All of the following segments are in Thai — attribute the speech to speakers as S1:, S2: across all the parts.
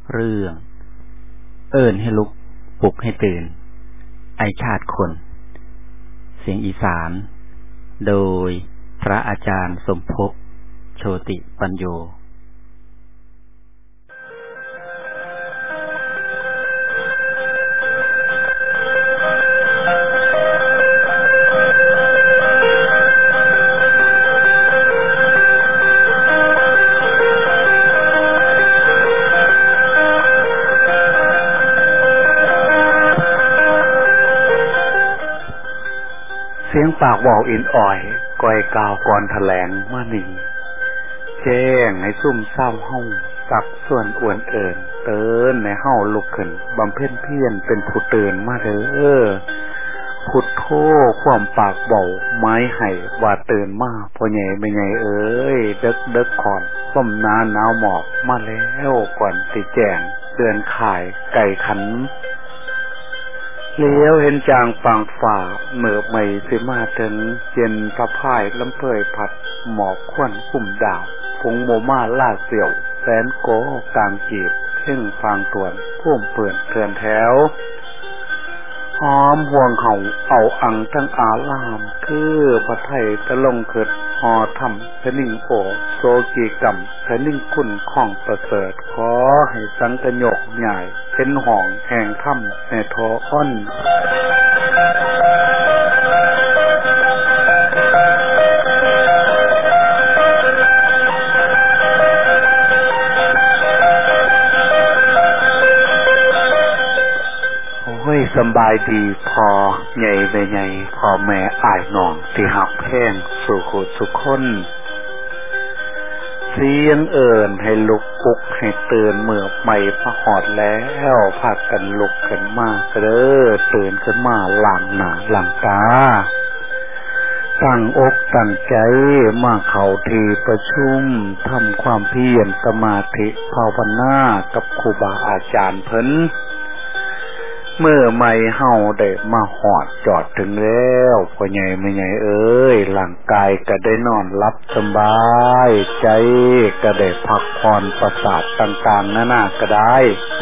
S1: เรื่องเอิ้นให้ลุกปลุกให้ตื่นไอชาติคนเสียงอีสานโดยพระอาจารย์สมภพโชติปัญโย
S2: เสียงปากเว้าอินอ่อยก้อยกาวก่อนแถลงมานี่แจ้งให้ซุ่มเศร้าเฮาตักส่วนอ้วนเอิญเตือนในเฮาลุกขึ้นบำเพ็ญเพียรเป็นผู้ตื่นมาเด้อพุทโธความปากเว้าไม้ให้ว่าตื่นมาพ่อใหญ่แม่ใหญ่เอ้ยดึกๆก่อนส้มหนาวหมอกมาแล้วก่อนสิแจ้งเตือนข่ายไก่ขันเลี้ยวเห็นจางฝั่งฝ่าเมื่อไม่สิมาถึงเย็นพระพายลำเพยผัดหมอกควันกุ่มดาวพงโมมาล่าเสี่ยวแสนโกกลางจีบเพ่งฟางตวนพุ่มเปื่อนเถื่อนแถวหอมห่วงเขาเอาอังทั้งอาลามคือพระไทยตะลงเกิดหอทำพนิ่งโอโซกีกรรมพนิ่งคุณข้องประเสริฐขอให้สังกโยกใหญ่เป็นห่องแห่งถ้ำในทออ้อนสบายดีพอใหญ่ไปใหญ่พอแม่อ้ายน้องที่หักแพงสู่ขุดสุขคนเสียงเอิญให้ลุกปลุกให้ตื่นเมื่อไม่พะหอดแล้วพากันลุกขึ้นมาเด้อตื่นขึ้นมาหลังหน้าหลังตาตั้งอกตั้งใจมาเข้าที่ประชุมทำความเพียรสมาธิภาวนากับครูบาอาจารย์เพิ่นเมื่อไม่เฮาได้มาหอดจอดถึงแล้วพ่อใหญ่แม่ใหญ่เอ้ยร่างกายก็ได้นอนหลับสบายใจก็ได้พักผ่อนประสาทต่างๆนานาก็ได้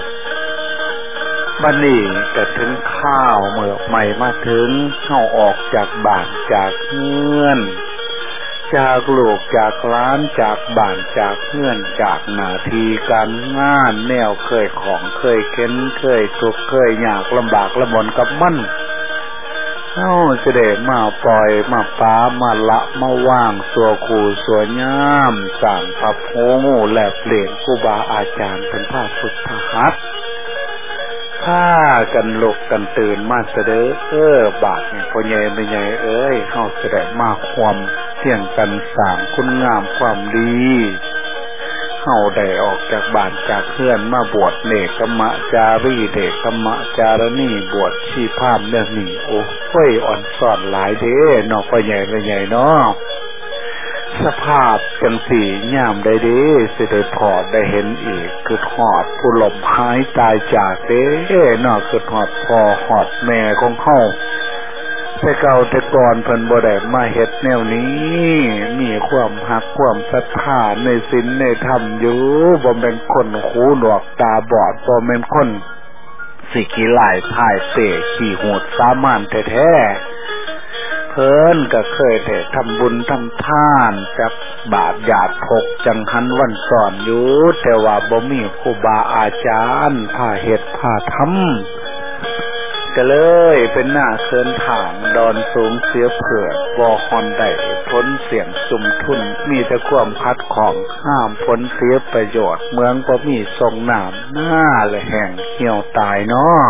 S2: บัดนี้ก็ถึงข้าวเมื่อใหม่มาถึงเฮาออกจากบ้านจากเฮือนจากลูกจากร้านจากบ้านจากเฮือนจากหน้าที่การงานแนวเคยของเคยเข็นเคยทุกข์เคยยากลำบากลำบนกับมันเฮาจะได้มาปล่อยมาป้ามาละมาว่างสัวคู่สัวย่ามสร้างพระโพแลกเปลี่ยนครูบาอาจารย์เป็นพระพุทธหัตถ์ถ้ากันลุกกันตื่นมาเสด็จบาทเนี่ยพ่อใหญ่แม่ใหญ่เอ้ยเฮาแสดงมาความเที่ยงกันสร้างคุณงามความดีเฮาได้ออกจากบ้านจากเพื่อนมาบวชเนกขมะจารีเดกมะจารณีบวชชีพามเรื่องนี้โอ้ยอ่อนสอนหลายเด้เนาะพ่อใหญ่แม่ใหญ่เนาะสภาพจังสี่ย่ามได้เด้สิได้พอได้เห็นอีกคือหอดผู้หลบหายตายจากเด้เนาะคือหอดพ่อหอดแม่ของเฮาแต่เก่าแต่ก่อนเพิ่นบ่ได้มาเฮ็ดแนวนี้มีความฮักความศรัทธาในศีลในธรรมอยู่บ่แม่นคนหูหนวกตาบอดบ่แม่นคนสิขี้ลายพ่ายเตะขี้โหดสามานแท้ๆเพิ่นก็เคยได้ทำบุญทำทานจับบาตรญาติพกจังหันวันสอนอยู่แต่ว่าบ่มีครูบาอาจารย์พาเฮ็ดพาทำก็เลยเป็นหน้าเคินถางดอนสูงเสียเผือกบ่ฮอนได้พ้นเสียงสุมทุนมีแต่ความคัดของห้ามพ้นเสียประโยชน์เมืองบ่มีทรงน้ำหน้าและแห่งเหี่ยวตายเนาะ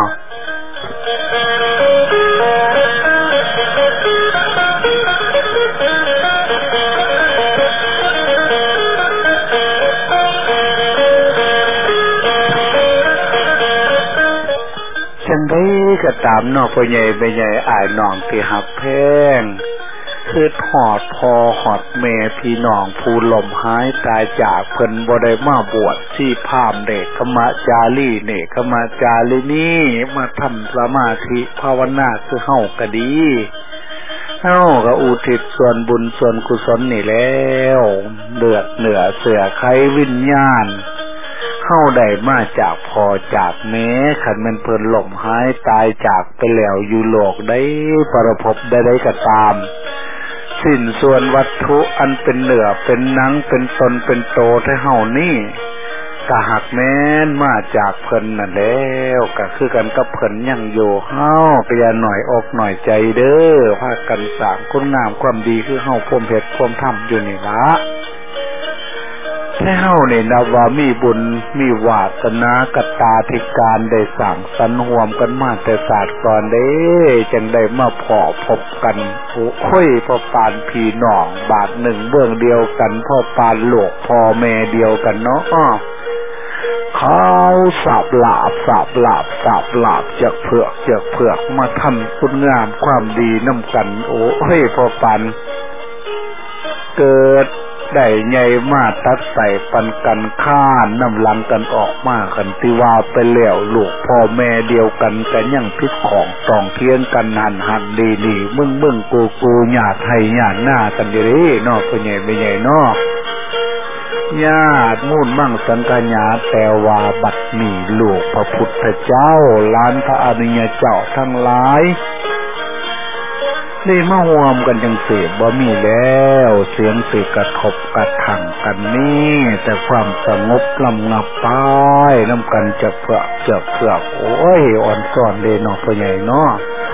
S2: จังได้ก็ตามเนาะพ่อใหญ่แม่ใหญ่อ้ายน้องที่ฮักแพงคือหอดพ่อหอดแม่พี่น้องผู้ล่มหายตายจากเพิ่นบ่ได้มาบวชชีพามเนกขมะจารีเนกขมะจารีนี่มาทำสมาธิภาวนาคือเฮาก็ดีเฮาก็อุทิศส่วนบุญส่วนกุศลนี่แล้วเลือดเหนือเสือไขวิญญาณเเฮาได้มาจากพ่อจากแม่คันมันเพิ่นล้มหายตายจากไปแล้วอยู่โลกได้ประพบได้ก็ตามสิ้นส่วนวัตถุอันเป็นเนื้อเป็นหนังเป็นตนเป็นโตให้เฮานี่ก็หักแม้นมาจากเพิ่นนั่นแล้วก็คือกันกับเพิ่นยังอยู่เฮาก็อย่าหน่อยอกหน่อยใจเด้อพากันสร้างคุณงามความดีคือเฮาพรหมเพชรพรหมธรรมอยู่นี่ล่ะให้เฮานี่นับว่ามีบุญมีวาสนากตาธิการได้สร้างสรรค์ร่วมกันมาแต่ศาสตร์ก่อนเด้จึงได้มาพบกันโอ้ยพ่อปานพี่น้องบาทหนึ่งเบื้องเดียวกันพ่อปานโลกพ่อแม่เดียวกันเนาะเขาสาบหลาบจากเผือกมาทำคุณงามความดีน้ำกันโอ้ยพ่อปานเกิดได้ใหญ่มาตัดใส่ปันกันข้านน้ำลังกันออกมากันติว่าไปแล้วลูกพ่อแม่เดียวกันกันยังพิษของต้องเทียงกันหันดีมึงกูหยาดไทยหยาดหน้ากันอยู่ดินอกเป็นใหญ่ไม่ใหญ่นอกญาติมุ่นมั่งสังกัญญาแต่ว่าบัดนี้ลูกพระพุทธเจ้าล้านพระอริยเจ้าทั้งหลายได้มาห่วมกันจังสิบ่มีแล้วเสียงสิกระทบกระทั่งกันนี่แต่ความสงบลำงับไปน้ำกันจะเผือกโอ้ยอ่อนซ่อนเลยเนาะพ่อใหญ่เนาะ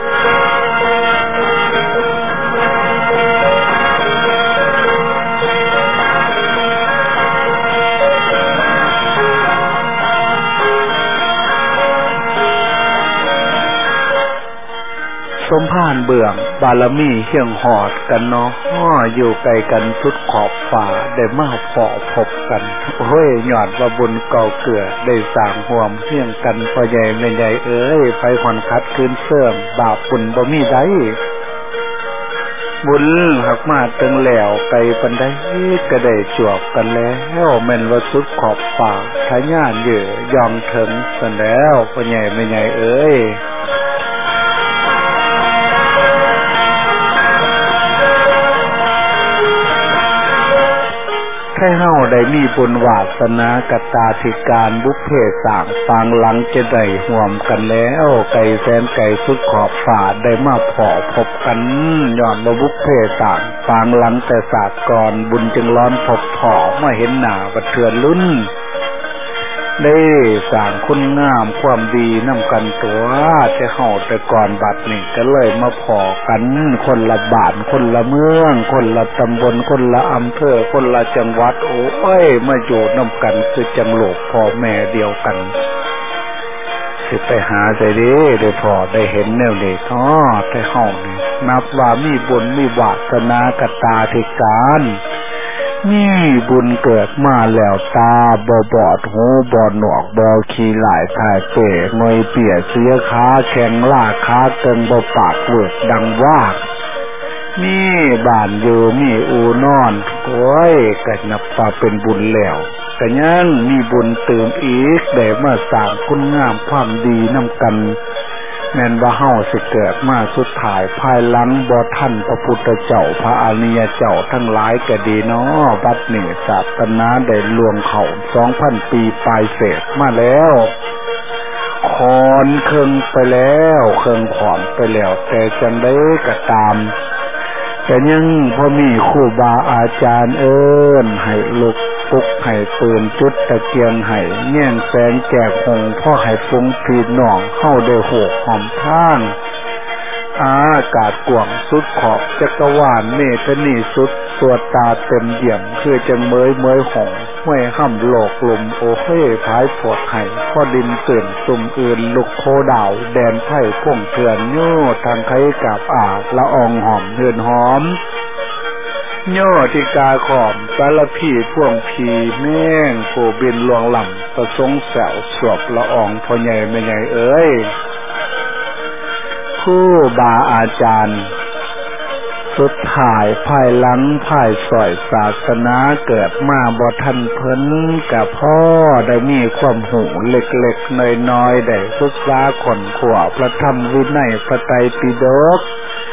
S2: สมภารเบื้องบารมีเฮียงหอดกันเนาะอยู่ไกลกันสุดขอบฟ้าได้มาพบกันโอ้ยยอดว่าบุญเก่าเกิดได้สร้างห่วมเฮียงกันพ่อใหญ่แม่ใหญ่เอ้ยไฟขอนคัดคืนเสื่อมบาปบุญบ่มีได้บุญหักมาตึงแล้วไกลปันได้ก็ได้จวบกันแล้วแม่นว่าสุดขอบฟ้าทะยานเย่อยองถึงกันแล้วพ่อใหญ่แม่ใหญ่เอ้ยให้เฮาได้มีบุญวาสนากตาธิการบุพเพสร้างปางหลังจะได้ห่วมกันแล้วไก่แสนไก่สุดขอบฟ้าได้มาพบกันย้อนว่าบุพเพสร้างปางหลังแต่ศาสตร์ก่อนบุญจึงร้อนพบมาเห็นหน้าบัดเทือนลุ้นได้สร้างคุณงามความดีน้ำกันตัวจะเฮาแต่ก่อนบัดนี้ก็เลยมาพอกันคนละบ้านคนละเมืองคนละตำบลคนละอำเภอคนละจังหวัดโอ้ยมาอยู่น้ำกันคือจังโลกพ่อแม่เดียวกันสิไปหาใจได้พอได้เห็นแนวนี้แต่เฮานี่นับว่ามีบุญมีวาสนากตาธิการมีบุญเกิดมาแล้วตาบ่บอดหูบ่หนวกบ่ขี้หลายถ่ายเป๋หน่อยเปียเสียขาแข็งล่าขาเติงบ่ปากเวิดดังวากมีบ้านอยู่มีอูนอนโอ้ยก็นับว่าเป็นบุญแล้วก็ยังมีบุญเติมอีกได้มาสร้างคุณงามความดีนำกันแม่นว่าเฮาสิเกิดมาสุดท้ายภายหลังบ่ทันพระพุทธเจ้าพระอริยเจ้าทั้งหลายก็ดีเนาะบัดนี้ศาสนาได้ล่วงเข้า 2,000 ปีปลายเศษมาแล้วคอนเครื่องไปแล้วเครื่องขอนไปแล้วแต่จังได๋ก็ตามแต่ยังพอมีครูบาอาจารย์เอิ้นให้ลุกปลุกให้ตื่นจุดตะเกียงให้แย่งแสงแจกหงพ่อให้ฟุ้งพี่น้องเข้าได้โหกหอมท่านอากาศกว้างสุดขอบจักรวาลเมฆนี่สุดตัวตาเต็มเยี่ยมคือจังเมยหงห้วยห้ำโลกลมโอเฮ่พายปวดไห้พ่อดินตื่นตุ่มอื่นลุกโคดาวแดนไผ่พ่งเถื่อนโย่ทางไข่กับละอองหอมเหือนหอมโย่ที่กาขอมสารพีพ่วงพีแม่งโผบินลวงลำประสงแสวสวบละอองพ่อใหญ่แม่ใหญ่เอ้ยครูบาอาจารย์สุดท้ายภายหลังภายสอยศาสนาเกิดมาบ่ทันเพิ่นกับพ่อได้มีความหูเล็กๆน้อยๆได้ศึกษาค้นคว้าพระธรรมวินัยพระไตรปิฎก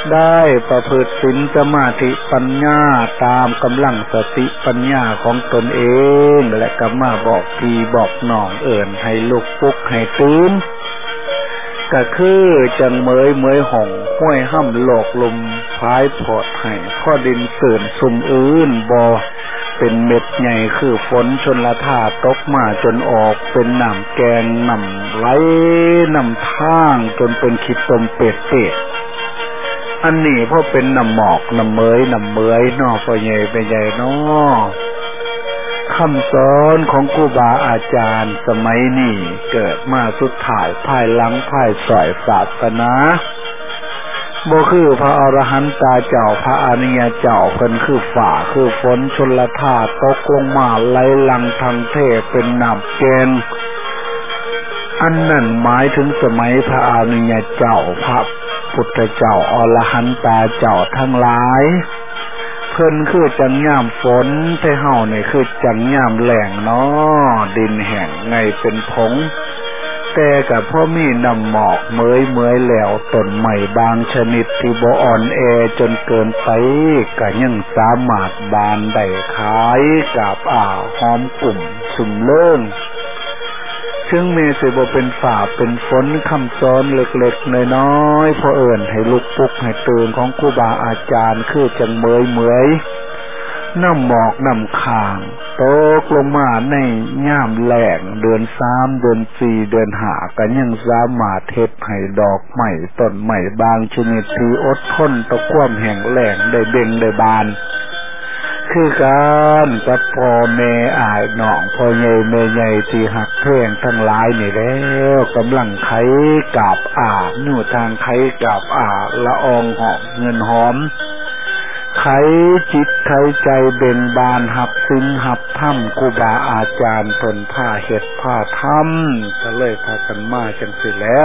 S2: ได้ประพฤติศีลสมาธิปัญญาตามกำลังสติปัญญาของตนเองและก็มาบอกพี่บอกน้องเอิ่นให้ลุกปลุกให้ตื่นก็คือจังเมยห่องห้วยห้ำโลกลมพายพอดให้ข้อดินเสื่นซุ่มอื่นบ่เป็นเม็ดใหญ่คือฝนชนละท่าตกมาจนออกเป็นน้ำแกงน้ำไหลน้ำทางจนเป็นขีดตมเป็ดอันนี้เพราะเป็นน้ำหมอกน้ำเมยนอพอใหญ่ไปใหญ่นอคำสอนของครูบาอาจารย์สมัยนี้เกิดมาสุดท้ายภายหลังภายสอยศาสนาบ่คือพระอรหันตาเจ้าพระอริยเจ้าเพิ่นคือฝ่าคือฝนชลธาตุตกลงมาไหลหลังทางเทพเป็นน้ำแกงอันนั้นหมายถึงสมัยพระอริยเจ้าพระพุทธเจ้าอรหันตาเจ้าทั้งหลายเพิ่นคือจังย่ามฝนแต่เฮานี่คือจังย่ามแล้งเนาะดินแห้งไงเป็นผงแต่ก็พอมีน้ำหมอกเมยแล้วต้นไม้บางชนิดที่บ่อ่อนแอจนเกินไปก็ยังสามารถบานได้ขายกับหอมกลุ่มสุ่มเลิ่งถึงแม้สิบ่เป็นฝ่าเป็นฝนคำสอนเล็กๆน้อยๆพอเอิ้นให้ลุกปลุกให้ตื่นของครูบาอาจารย์คือจังเมยน้ำหมอกน้ำค้างตกลงมาในย่ามแล้งเดือน3เดือน4เดือน5ก็ยังสามารถเฮ็ดให้ดอกไม้ต้นไม้บางชนิดที่อดทนต่อความแห้งแล้งได้เบ่งได้บานคือการกับพ่อแม่อ้ายน้องพ่อใหญ่แม่ใหญ่ที่หักแพงทั้งหลายนี่แล้วกำลังไขกาบอยู่ทางไขกาบละอองหอมเงินหอมไขจิตไขใจเบ่งบานหับซึ้งหับถ้ำครูบาอาจารย์เพิ่นผ้าเฮ็ดผ้าถ้ำก็เลยพากันมาจังสิแล้ว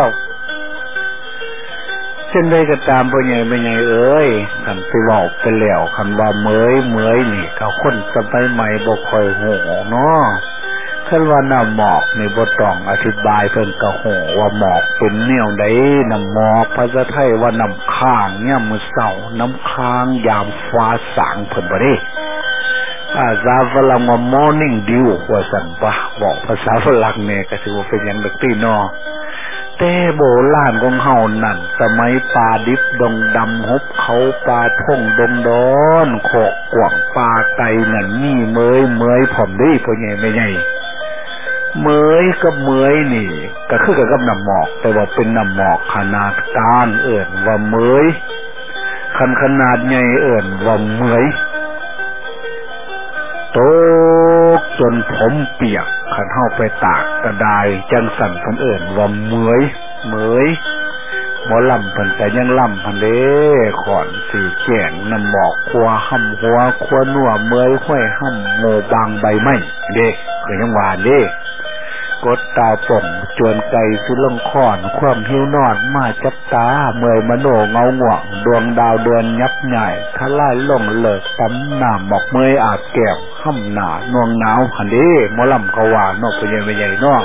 S2: เช่นใดก็ตามพ่อใหญ่แม่ใหญ่เอ้ยคันสิเว้าไปแล้วคันว่าเมยนี่ก็คนสมัยใหม่บ่ค่อยฮู้เนาะคันว่าน้ำหมอกนี่บ่ต้องอธิบายเพิ่นก็ฮู้ว่าหมอกเป็นแนวใดน้ำหมอกภาษาไทยว่าน้ำค้างเนี่ยมื้อเช้าน้ำค้างยามฟ้าสางเพิ่นบ่ได้ภาษาฝรั่งว่า morning dew ว่าซั่นบ่บอกภาษาฝรั่งเนี่ยก็ถือว่าเป็นหยังดอกติเนาะแต่โบราณของเฮานั่นสมัยป่าดิบดงดำหบเขาป่าท่งดงดอนโคกกว่างป่าไก่นั่นมีเมยผอมได้พ่อใหญ่แม่ใหญ่เมยกับเมยนี่ก็คือกับน้ำหมอกแต่ว่าเป็นน้ำหมอกขนาดกลางเอิ้นว่าเมยขนาดใหญ่เอิ้นว่าเมยตกจนผมเปียกคันเฮาไปตากกระดายจังสั่นเพิ่นเอิ้นว่าเมยหมอลำเพิ่นแต่ยังลำพันเด้ขอนสีแจ้งน้ำหมอกครัวห่ำหัวครัวนัวเมยห้อยห่ำโง่บางใบไม้เด้คือยังหวานเด้กดตาป่องจวนไก่สิลงค้อนความหิวนอนมาจับตาเมื่อยมโนเงาง่วงดวงดาวเดือนยับใหญ่ทะลายลงเลิกปั๊มน้ำหมอกเมยอาบแก้วห่ำหนานวงหนาวหันเด้หมอลำเขาว่าเนาะเป็นใหญ่เนาะ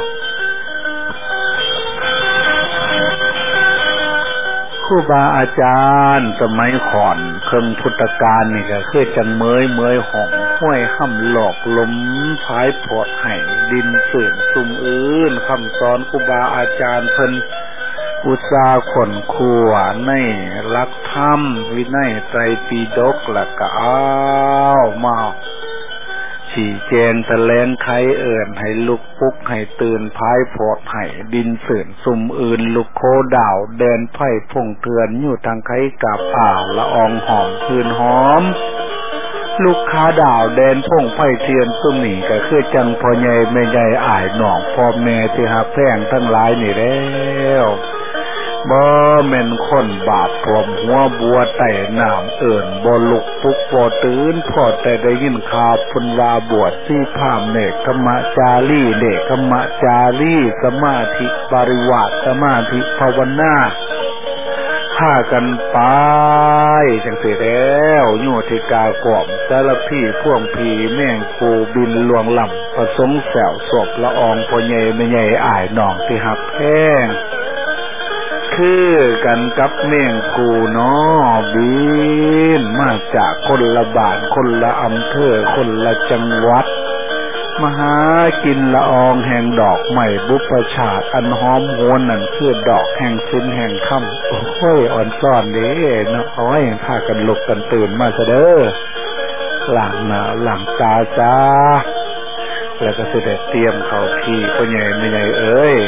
S2: ครูบาอาจารย์สมัยก่อนเครื่องพุทธกาลนี่ก็คือจังเมยห่องห้วยห่ำหลอกลมพายพอดให้ดินเสื่อมซุ่มอื่นคำสอนครูบาอาจารย์เพิ่นอุตสาห์ขนครัวในหลักธรรมวินัยไตรปิฎกแล้วก็มาชี้แจงแถลงไขเอิ้นให้ลุกปลุกให้ตื่นพายพอดให้ดินเสื่อมซุ่มอื่นลุกโคดาวเดินไผ่พงเถือนอยู่ทางไขกับละอองหอมพื้นหอมลูกค้าดาวแดนพงไผ่เทียนซุ่มนี่ก็คือจังพ่อใหญ่แม่ใหญ่อ้ายน้องพ่อแม่ที่หักแพงทั้งหลายนี่แล้วบ่แม่นคนบาปพรมหัวบัวไต่น้ำเอิ้นบ่ลุกปลุกบ่ตื่นพอแต่ได้ยินข่าวเพิ่นว่าบวชที่พราหมณ์เนกขมจารีเนกขมจารีสมาธิปริวาสสมาธิภาวนาพากันไปจังซี่แล้วโยธิกากล่อมสารพีพ่วงพีแม่งกูบินลวงลำประสงค์แสวศพละอองพ่อใหญ่แม่ใหญ่อ้ายน้องที่หักแพงคือกันกับแมงกูเนาะบินมาจากคนละบ้านคนละอำเภอคนละจังหวัดมาหากินละอองแห่งดอกไม้บุปผาอันหอมหวนนั่นคือดอกแห่งสินแห่งค่ำโอ้ยอ่อนซ่อนเด้เนาะอ้อยพากันลุกกันตื่นมาซะเด้อหลังหน้าหลังตาจ้าแล้วก็เสด็จเตรียมเข้าที่พ่อใหญ่แม่ใหญ่เอ้ย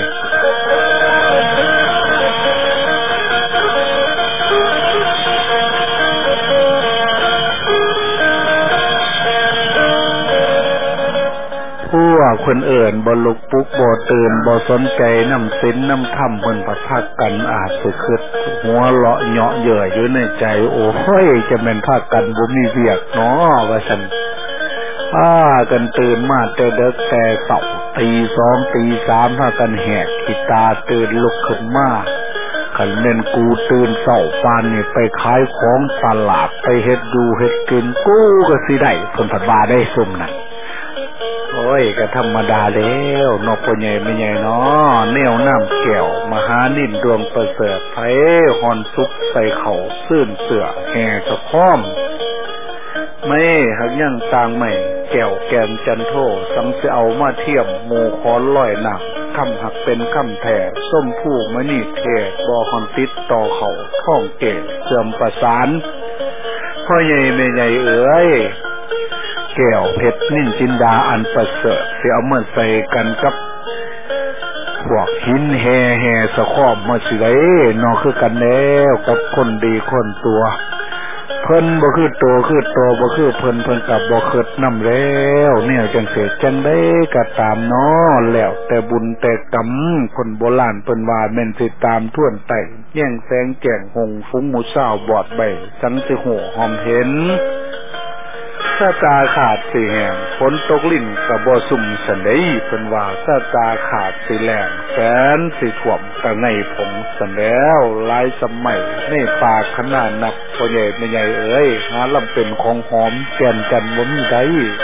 S2: พวกคนเอื่นบ่ลุกปลุกบ่ตื่นบ่สนใจน้ำศีลน้ำธรรมเพิ่นพัดพากันอาจสิคิดหัวเลาะเหาะเยื่ออยู่ในใจโอ้ยจะแม่นพากันบ่มีเวียกเนาะว่าซั่นพากันตื่นมาแต่ดึกแต่เช้าตี2ตี3พากันแหกขี้ตาตื่นลุกขึ้นมาคันแม่นกูตื่นเช้าปานนี่ไปขายของตลาดไปเฮ็ดอยู่เฮ็ดกินกูก็สิได้เพิ่นพัดว่าได้ซุ่มนั่นโอ้ยก็ธรรมดาแล้วนกพ่อใหญ่แม่ใหญ่เนาะแนวน้ำแก้วมหานินดวงประเสริฐไผหอนซุกใส่เขาซื่นเสือแห่สะค้อมไม่หักยังต่างไม่แก้วแกมจันโทสังสิเอามาเทียมโมคอนลอยหนักคำหักเป็นคำแท้ส้มผู้มณีเทศบ่ฮอนติดต่อเขาท่องเกศเสื่อมประสานพ่อใหญ่แม่ใหญ่เอ๋ยแก้วเพชรนิ่นจินดาอันประเสริฐสิเอามาใส่กันกับพวกหินแห่สะค้อมมาสิได้นอคือกันแล้วกับคนดีคนตัวเพิ่นบ่คือโตคือโตบ่คือเพิ่นกับบ่คิดนำแล้วเนี่ยจังเสดจังได้ก็ตามเนาะแล้วแต่บุญแต่กรรมคนโบราณเพิ่นว่าแม่นสิตามท่วนไต่แย่งแสงแจ้งหงฟุ้งหมู่เช้าบอดใบสังสิโหหอมเห็นสาตาขาดสิแห้งฝนตกลิ่นก็บ่สุ่มสันไดเพิ่นว่าสาตาขาดสิแล้งแสนสิท่วมก็ไงผงสันแล้วหลายสมัยในป่าขนาดนับพ่อใหญ่แม่ใหญ่เอ้ยหาลำเป็นของหอมแก่นจันบ่มีใด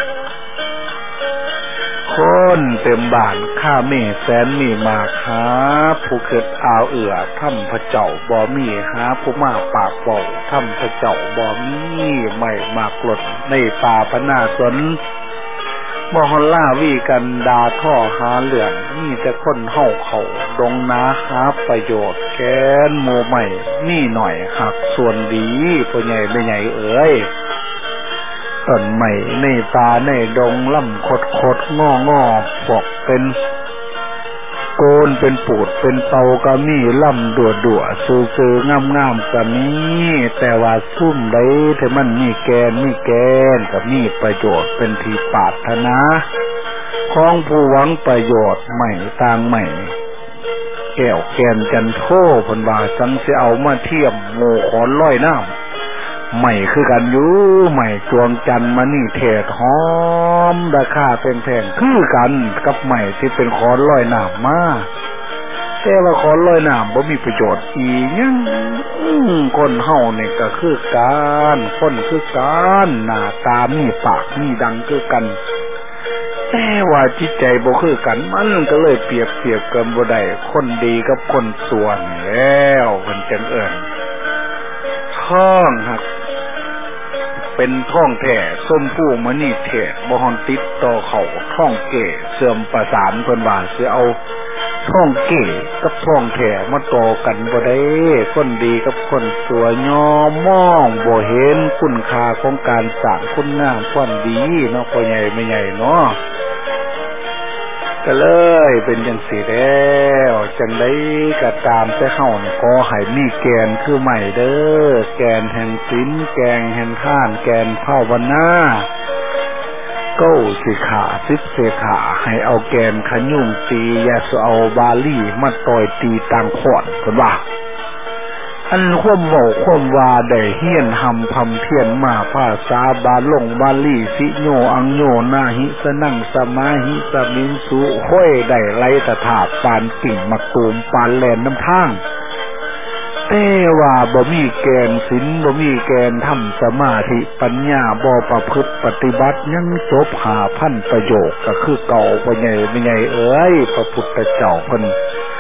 S2: คนเต็มบ้านข้าแม่แสนมีมากหาผู้เกิดอาวเอื้อถ้ำพระเจ้าบ่มีหาผู้มาปากเว้าถ้ำพระเจ้าบ่มีไม่มากหลดในป่าพนาสนบ่ฮอนล่าวีกันดาท่อหาเหลืองมีแต่คนเฮาเขาดงนาหาประโยชน์แค้นโมใหม่นี่หน่อยหักส่วนดีพ่อใหญ่แม่ใหญ่เอ้ยต้นไม้ในป่าในดงล่ำคดงอฟอกเป็นโกนเป็นปูดเป็นเตาก็มีล่ำดัวซื่องามก็มีแต่ว่าซุ่มใดที่มันมีแกนก็มีประโยชน์เป็นที่ปรารถนาของผู้หวังประโยชน์ใหม่ต่างใหม่แก้วแกนจันโทเพิ่นว่าสังสิเอามาเทียมโมขอนลอยน้ำใหม่คือกันอยู่ใหม่จวงจันมานี่เทศหอมราคาแพงๆคือกันกับใหม่ที่เป็นขอนลอยน้ำมาแต่ว่าขอนลอยน้ำบ่มีประโยชน์อีหยังคนเฮานี่ก็คือกันคนคือกันหน้าตามีปากมีดังคือกันแต่ว่าจิตใจบ่คือกันมันก็เลยเปรียบเทียบกันบ่ได้คนดีกับคนชั่วนี่แล้วเพิ่นจังเอิ้นท้องหักเป็นท้องแท้ส้มผู้มณีเทศบ่ฮอนติดต่อเขาท้องเก๋เสื่อมประสานเพิ่นว่าสิเอาท้องเก๋กับท้องแท้มาต่อกันบ่ได้คนดีกับคนชั่วยอมมองบ่เห็นคุณค่าของการสร้างคุณงามความดีเนาะพ่อใหญ่แม่ใหญ่เนาะก็เลยเป็นจังซี่แล้วจังได๋ก็ตามแต่เฮานี่ขอให้มีแกนคือใหม่เด้อแกนแห่งศีลแกนแห่งทานแกนภาวนาเก้าสิขา10เสขาให้เอาแกนขยุ่มตียาสเอาบาลีมาต่อยตีต่างขอนเพิ่นว่าอันความเว้าความว่าได้เฮียนหำพำเพียรมาภาษาบาลีสิโยอังโยนาหิสนั่งสมาหิสมินสุห้อยได้ไล่ตถาปานปิ่งมักตูมปานแลนน้ำทางแต่ว่าบ่มีแกนศีลบ่มีแกนธรรมสมาธิปัญญาบ่ประพฤติปฏิบัติยังจบ5,000ประโยคก็คือเก่าบ่ใหญ่เอ้ยพระพุทธเจ้าเพิ่น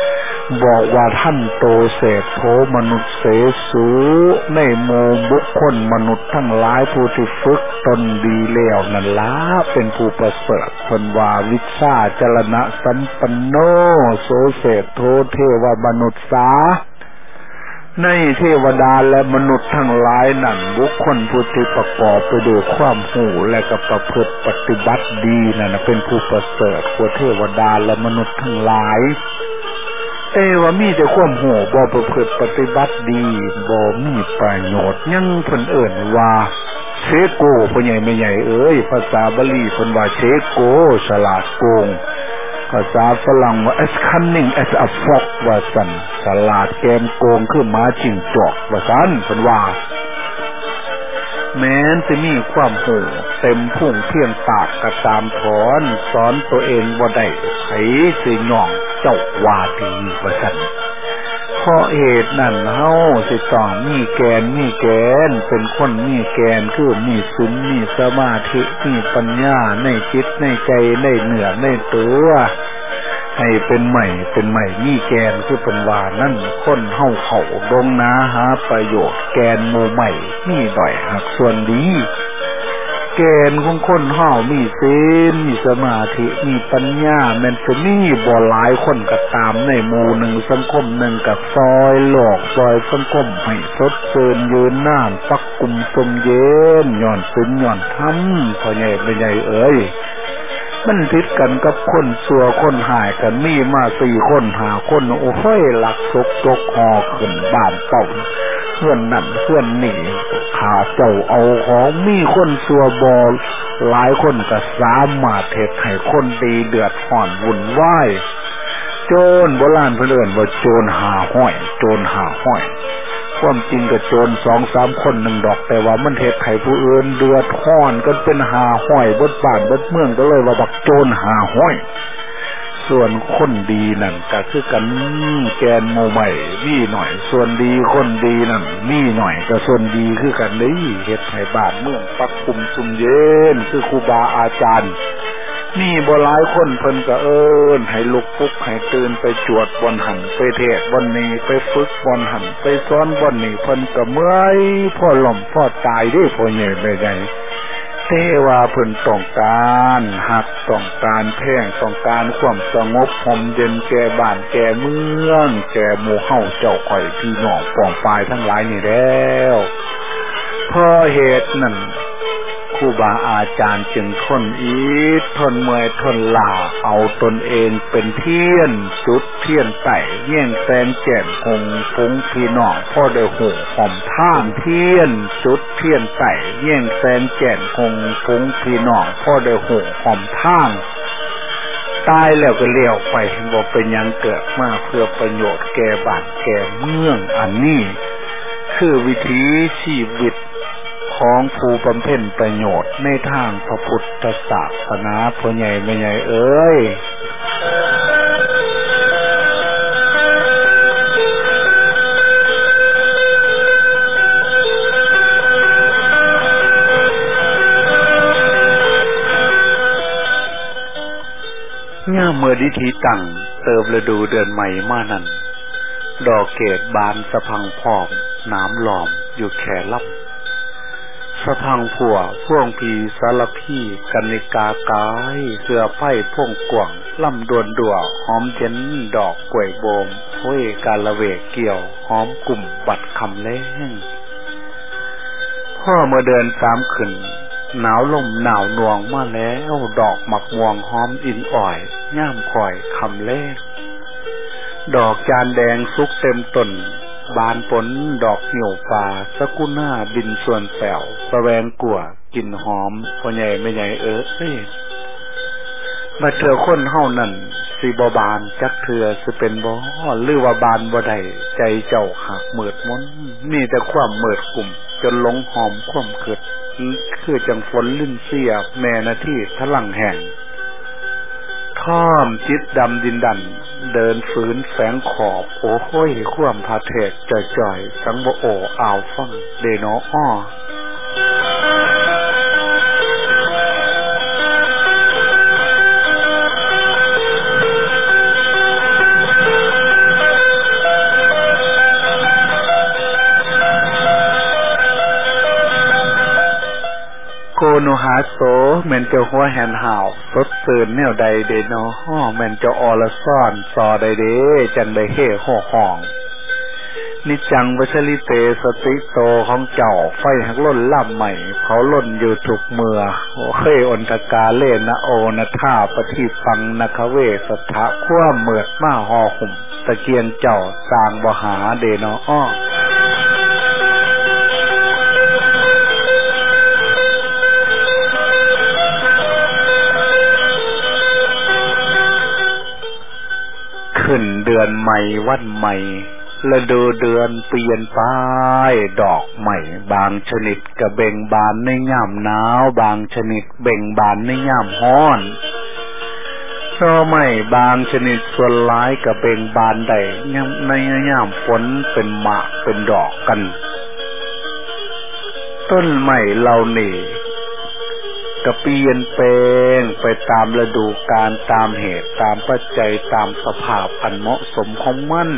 S2: บอกว่าท่านโตเศษโธมนุษย์เสสูในหมู่บุคคลมนุษย์ทั้งหลายผู้ที่ฝึกตนดีแล้วนั่นล่ะเป็นผู้ประเสริฐเพิ่นว่าวิชชาจรณะสัมปันโนโสเศษโธเทวมนุษย์สาในเทวดาและมนุษย์ทั้งหลายนั่นบุคคลผู้ที่ประกอบไปด้วยความรู้และก็ประพฤติปฏิบัติดีนั่นเป็นผู้ประเสริฐกว่าเทวดาและมนุษย์ทั้งหลายว่ามีแต่ความรู้บ่ประพฤติปฏิบัติดีบ่มีประโยชน์ยังเพิ่นเอิ้นว่าเชโกผู้ใหญ่ไม่ใหญ่เอ้ยภาษาบาลีเพิ่นว่าเชโกฉลาดโกงภาษาฝรั่งว่า as cunning as a fox ว่าซั่นฉลาดแกมโกงคือหมาจิ้งจอกว่าซั่นเพิ่นว่าแม้นจะมีความรู้เต็มพุ่งเพียงปากก็ตามถอนสอนตัวเองบ่ได้ไผสิย่องเจ้าว่าดีว่าซั่นเพราะเหตุนั้นเฮาสิต้องมีแกนเป็นคนมีแกนคือมีศีลมีสมาธิมีปัญญาในจิตในใจในเนื้อในตัวให้เป็นใหม่มีแกนคือเป็นว่านั่นคนเฮาเข้าดงนาหาประโยชน์แกนหมู่ใหม่มีด้อยหักส่วนดีแกนของคนเฮามีศีลมีสมาธิมีปัญญาแม่นสิมีบ่หลายคนก็ตามในหมู่หนึ่งสังคมหนึ่งก็ซอยโลกซอยสังคมให้สดชื่นยืนนานปักกุมสมเย็นย้อนศีลย้อนธรรมพ่อใหญ่แม่ใหญ่เอ้ยมันผิดกันกับคนซัวคนหายกันมีมา4คน5คนโอ้ยหลักซกจกคอขึ้นบ้านเป้าเพื่อนนั่นเพื่อนนี่ขาเจ้าเอาของมีคนซัวบอลหลายคนก็สามารถเฮ็ดให้คนดีเดือดร้อนวุ่นวายโจรโบราณเพิ่นเอิ้นว่าโจรหาห้อยความจริงก็โจร 2-3 คนนึงดอกแต่ว่ามันเฮ็ดให้ผู้อื่นเดือดร้อนกันเป็นหาห้อยบดบ้านบดเมืองก็เลยว่าบักโจรหาห้อยส่วนคนดีนั่นก็คือกันแกนหมู่ใหม่มีหน่อยส่วนดีคนดีนั่นมีหน่อยก็ส่วนดีคือกันนี่เฮ็ดให้บ้านเมืองปักคุมสุมเย็นคือครูบาอาจารย์นี่บ่หลายคนเพิ่นก็เอิ้นให้ลุกปลุกให้ตื่นไปจวดบ่อนหันไปเทศบ่อนนี้ไปฝึกบ่อนหันไปสอนบ่อนนี้เพิ่นก็เมื่อยพ่อล้มพ่อตายเด้พ่อใหญ่แม่ใหญ่แต่ว่าเพิ่นต้องการฮักต้องการแพ่งต้องการความสงบห่มเย็นแก่บ้านแก่เมืองแก่หมู่เฮาเจ้าข่อยพี่น้องป้องปายทั้งหลายนี่แล้วเพราะเหตุนั้นครูบาอาจารย์จึงทนอีททนเมื่อยทนลาเอาตนเองเป็นเทียนจุดเทียนไต่แย่งแสงแจ่มคงฟุ้งพี่น้องพ่อได้หูหอมท่ามเทียนจุดเทียนไต่แย่งแสงแจ่มคงฟุ้งพี่น้องพ่อได้หูหอมท่ามตายแล้วก็เลี้ยวไปบ่เป็นหยังเกิดมาเพื่อประโยชน์แก่บ้านแก่เมืองอันนี้คือวิถีชีวิตของผู้บำเพ็ญประโยชน์ในทางพระพุทธศาสนาพ่อใหญ่แม่ใหญ่เอ้ยย่าเมื่อดิถีตั้งเติมฤดูเดือนใหม่มานั้นดอกเกศบานสะพังพร้อมน้ำหลอมอยู่แค่ลับสะพังผัวพ่วงพีสารพีกันนิกากายเสือไผ่พ่วงกว่างล่ำดวนดั่วหอมเย็นดอกกล้วยโบมโห้ยกาละเวกเกี่ยวหอมกลุ่มบัดคำเล้งพ่อเมื่อเดิน3 ขึ้นหนาวลมหนาวหน่วงมาแล้วดอกหมักม่วงหอมอินอ่อยย่ามคอยคำเล้งดอกจานแดงซุกเต็มต้นบานผลดอกเหี่ยวป่าสกุน่าบินส่วนแปวสแวงกัวกลิ่นหอมพ่อใหญ่แม่ใหญ่เอ้ยมาเถื่อคนเฮานั่นสิบ่บานจักเถื่อสิเป็นบ่หรือว่าบานบ่ได้ใจเจ้าหักมืดมนมีแต่ความมืดกุ่มจนหลงหอมความเกิดคือจังฝนลิ้นเสียแม่นาที่ทะลังแห่งท่อมจิตดำดินดันเดินฝืนแสงขอบโอ้ห้ยความพาเทศจ่อยๆสังบ่โออ่าวฟังเดนออ้อนุหาโสแม่นเจ้าหัวแหนห่าวสดซื่นแนวใดเด้เนาะแม่นเจ้าอรซ่อนซอใดเด้จังได้เฮ่ห่อห้องนิจังวัชริเตสติโตของเจ้าไฟหักล้นล่ำใหม่เผาล้นอยู่ทุกเมื่อโอเคอนทกาเลนะโอนะท่าปฏิปังนะคะเวสถะขั้วเมือดมาห่อหุ่มตะเกียงเจ้าสร้างบ่หาเดเนาะอ้อขึ้นเดือนใหม่วันใหม่ฤดูเดือนเปลี่ยนไปดอกใหม่บางชนิดก็เบ่งบานในยามหนาวบางชนิดเบ่งบานในยามร้อนดอกไม้บางชนิดส่วนหลายก็เบ่งบานได้ในยามฝนเป็นหมากเป็นดอกกันต้นไม้เหล่านี้ก็เปลี่ยนแปลงไปตามฤดูกาลตามเหตุตามปัจจัยตามสภาพอันเหมาะสมของมัน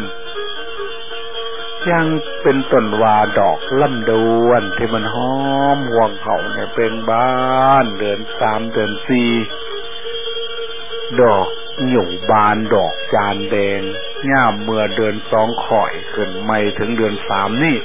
S2: ยังเป็นต้นว่าดอกลำดวนที่มันหอมห่วงเขาเนี่ยเป็นบ้านเดือน3เดือน4ดอกหยู่บานดอกจานแดงย่ามเมื่อเดือน2ข่อยขึ้นไม่ถึงเดือน3นี่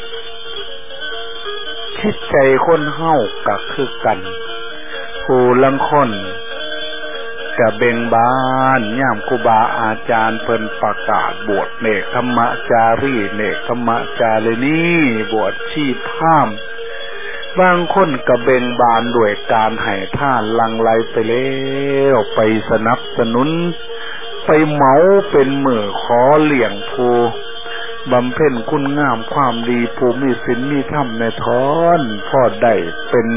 S2: คิดใจคนเฮาก็คือกันผู้ลังคนจะเบ่งบานย่ามครูบาอาจารย์เพิ่นประกาศบวชเนกธรรมจารีเนกธรรมจารีนี่บวชชีพราหมณ์บางคนก็เบ่งบานด้วยการให้ทานลังไลไปแล้วไปสนับสนุนไปเหมาเป็นมือขอเลี้ยงผู้บำเพ็ญคุณงามความดีผู้มีศีลมีธรรมในท้อนพอได้เป็น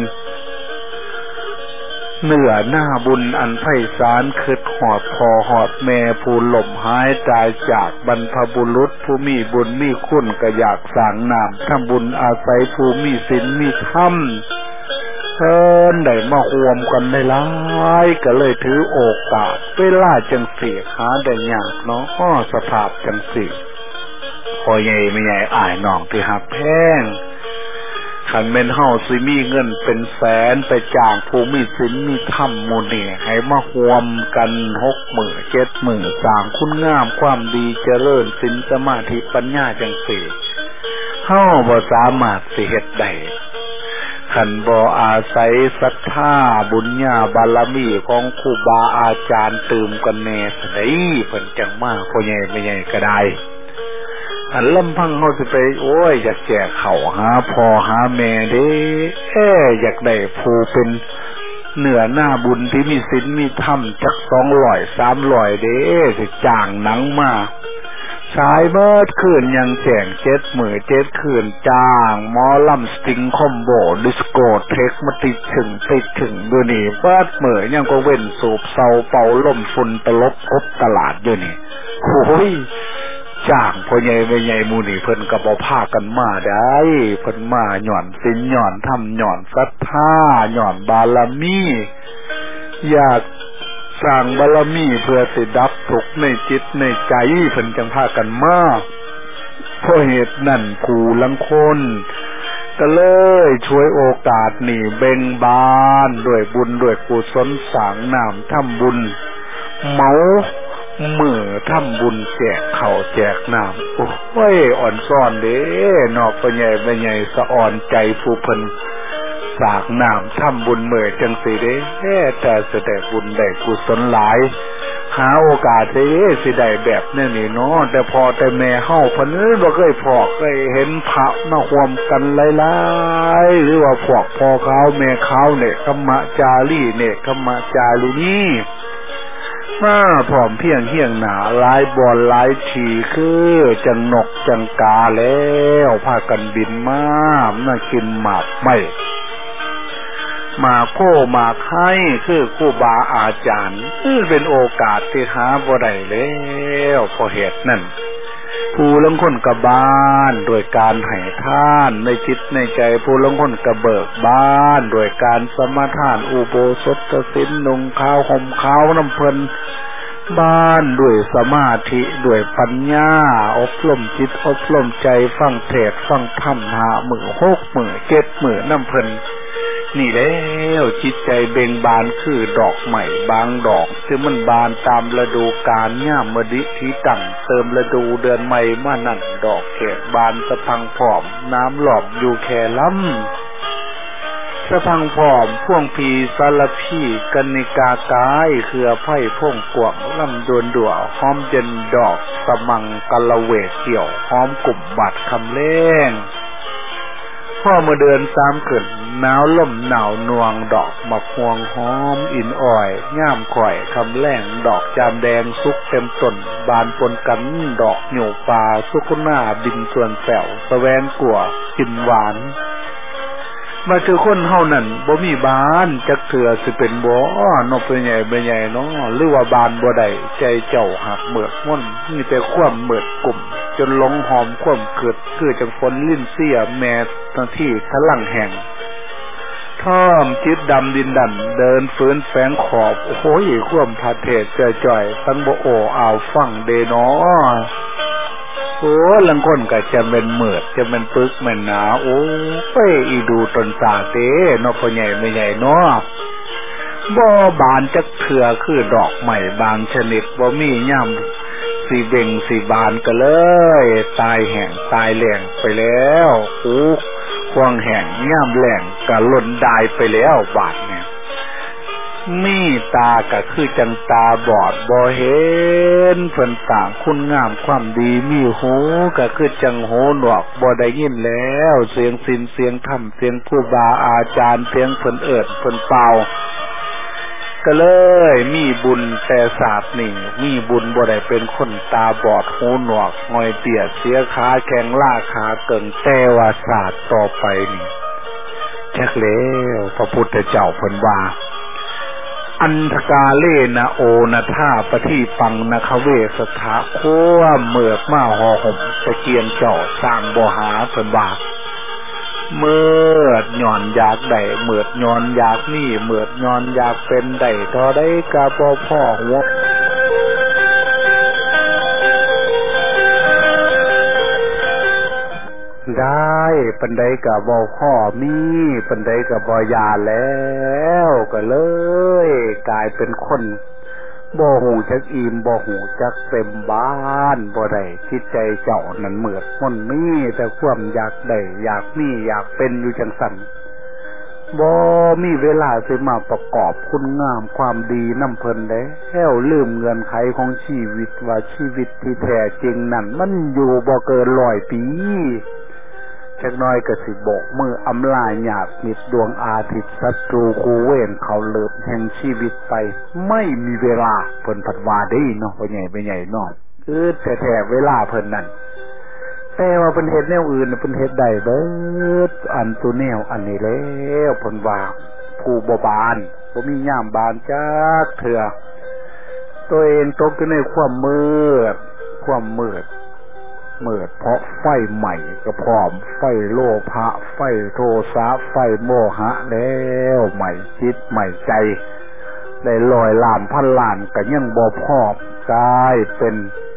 S2: เนื้อหน้าบุญอันไพศาลคือหอดพ่อหอดแม่ผู้หล่มหายตายจากบรรพบุรุษผู้มีบุญมีคุณก็อยากสร้างนามทำบุญอาศัยผู้มีศีลมีธรรมได้มาห่วมกันได้หลายก็เลยถือโอกาสเวลาจังสี่หาได้ยากเนาะสภาพจังสี่พอใหญ่ไม่ใหญ่อ้ายน้องที่หักแพงขันเม่นเฮาสิมีเงินเป็นแสนไปจ้างผู้มีศีลมีธรรมหมู่นี่ให้มาห่วมกัน6 มื้อ 7 มื้อสร้างคุณงามความดีเจริญศีลสมาธิปัญญาจังซี่เฮาบ่สามารถสิเฮ็ดได้ขันบ่อาศัยศรัทธาบุญญาบารมีของครูบาอาจารย์ตื่มกันแน่ซะได้เพิ่นจังมาพ่อใหญ่แม่ใหญ่ก็ได้อันลำพังเขาสิไปโอ้ยอยากแจกเขาหาพ่อหาแม่เด้อยากได้ผู้เป็นเหนือหน้าบุญที่มีศีลมีธรรมจัก200 300เด้สิจ้างหนังมาฉายเบิดคืนยังแจ้ง7 มื้อ 7 คืนจ้างหมอลำสติงคอมโบดิสโก้เทคมาติดถึงดูนี่เบิดมื้อยังก็เว้นสูบเซาเป่าลมฝุ่นตลบครบตลาดอยู่นี่โอ้ยจ้างพ่อใหญ่แม่ใหญ่หมู่นี่เพิ่นก็บ่พากันมาได้เพิ่นมาย้อนศีลย้อนธรรมย้อนศรัทธาย้อนบารมีอยากสร้างบารมีเพื่อสิดับทุกข์ในจิตในใจเพิ่นจังพากันมาเพราะเหตุนั้นผู้ลังคนก็เลยช่วยโอกาสนี่เบ่งบานด้วยบุญด้วยกุศลสร้างน้ำทำบุญเมามือทำบุญแจกข้าวแจกน้ำโอ้ยอ่อนซ่อนเด้นอกไปใหญ่ไปใหญ่สะอ่อนใจผู้เพิ่นสากน้ำทำบุญเมื่อจังสิเด้แต่จะได้บุญได้กุศลหลายหาโอกาสเด้สิได้แบบนี้นี่เนาะแต่พอแต่แม่เฮาเพิ่นบ่เคยพอกเคยเห็นพระมาร่วมกันหลายๆหรือว่าพวกพ่อเขาแม่เขาเนี่ยธรรมจารีเนี่ยธรรมจารีนี่มาพร้อมเพียงเฮียงหนาหลายบอนหลายทีคือจังนกจังกาแล้วพากันบินมากินหมากไม่มาโคมาไข่คือครูบาอาจารย์เป็นโอกาสที่หาบ่ได้แล้วเพราะเหตุนั้นผู้ลางคนก็บ้านโดยการให้ทานในจิตในใจผู้ลางคนก็เบิกบ้านโดยการสมาทานอุโบสถศีลนุ่งขาวห่มขาวน้ำเพลินบ้านด้วยสมาธิด้วยปัญญาอบรมจิตอบรมใจฟังเทศน์ฟังธรรม5 มื้อ 6 มื้อ 7 มื้อน้ำเพลินนี่แล้วจิตใจเบ่งบานคือดอกใหม่บางดอกที่มันบานตามฤดูกาลย่ามมะดิที่ตั้งเติมฤดูเดือนใหม่มานั่นดอกแขกบานสะพังผอมน้ำหลอมอยู่แค่ล้ำสะพังผอมพ่วงพีสารพีกันนิกากายเครือไผ่พ่งกวงลำดวนดั่วหอมเย็นดอกสมังกะละเวกเกี่ยวหอมกลุ่มบาดคำเล่งพ่อมาเดินซ้ำขึ้นหนาวล่มหนาวนวงดอกมะพร้าวหอมอินอ่อยย่ามข่อยคำแรงดอกจามแดงซุกเต็มต้นบานปนกันดอกหนูปลาสุกหน้าบินส่วนแป๋วสะแวงกัวกินหวานมาคือคนเฮานั่นบ่มีบ้านจักเถื่อสิเป็นบ่นกเป็นใหญ่เป็นใหญ่เนาะหรือว่าบ้านบ่ได้ใจเจ้าหักเบิดม่นมีแต่ความเบิดกลุ่มจนหลงหอมความเกิดคือจังฝนลิ้นเสียแม่ทั้งที่ทะลังแห่งท่อมจิตดำดินดันเดินฟื้นแฝงขอบโอ้โหความพาเทศจ่อยๆตั้งบ่โออ่าวฟังเดเนาะโอ้ลังคนก็จะเป็นเหมือดจะเป็นปึกแม่นหนาโอ้ไปอีดูตนสาเต้เนาะพ่อใหญ่ไม่ใหญ่เนาะบ่บานจักเถื่อคือดอกใหม่บางชนิดบ่มีย่ำสีเบ่งสีบานก็เลยตายแห้งตายแหล่งไปแล้วโอ้ควงแห้งย่ำแหล่งก็หล่นดายไปแล้วบาดเนี่ยมีตาก็คือจังตาบอดบ่เห็นเพิ่นต่างคุณงามความดีมีหูก็คือจังหูหนวกบ่ได้ยินแล้วเสียงศีลเสียงธรรมเสียงครูบาอาจารย์เสียงเพิ่นเอิ้นเพิ่นเป่าก็เลยมีบุญแต่ศาสตร์นี่มีบุญบ่ได้เป็นคนตาบอดหูหนวกงอยเปียเสียขาแข็งล่าขาเกิงแต่ว่าศาสตร์ต่อไปนี่จักแล้วพระพุทธเจ้าเพิ่นว่าอันทกาเลนะโอนะท่าปฏิปังนะคะเวสถาโคเมือกมาห่อห่มตะเกียงเจ้าสร้างบ่หาเพิ่นว่าเมื่อย้อนอยากได้เมื่อย้อนอยากนี่เมื่อย้อนอยากเป็นได้เท่าใดก็บ่พอหัวได้ปันใดก็บ่พอมีปันใดก็บ่ยาแล้วก็เลยกลายเป็นคนบ่หูจักอิ่มบ่หูจักเต็มบ้านบ่ได้จิตใจเจ้านั้นเหมือดมันมีแต่ความอยากได้อยากมีอยากเป็นอยู่จังซั่นบ่มีเวลาสิมาประกอบคุณงามความดีนำเพิ่นแล้วลืมเงื่อนไขของชีวิตว่าชีวิตที่แท้จริงนั้นมันอยู่บ่เกิน100 ปีจักน้อยก็สิโบกมืออำลาญาติมิตรดวงอาทิตย์ศัตรูคู่เวรเขาเลิบแห่งชีวิตไปไม่มีเวลาเพิ่นผัดว่าได้เนาะพ่อใหญ่ไปใหญ่เนาะแท้ๆเวลาเพิ่นนั่นแต่ว่าเพิ่นเฮ็ดแนวอื่นเพิ่นเฮ็ดได้เบิดอันตัวแนวอันนี้แล้วเพิ่นว่าผู้บ่บานบ่มียามบานจักเทื่อตัวเองตกอยู่ในความมืดเพราะไฟใหม่ก็พร้อมไฟโลภะไฟโทสะไฟโมหะแล้วใหม่จิตใหม่ใจได้100 ล้านพันล้านก็ยังบ่พอกลายเป็น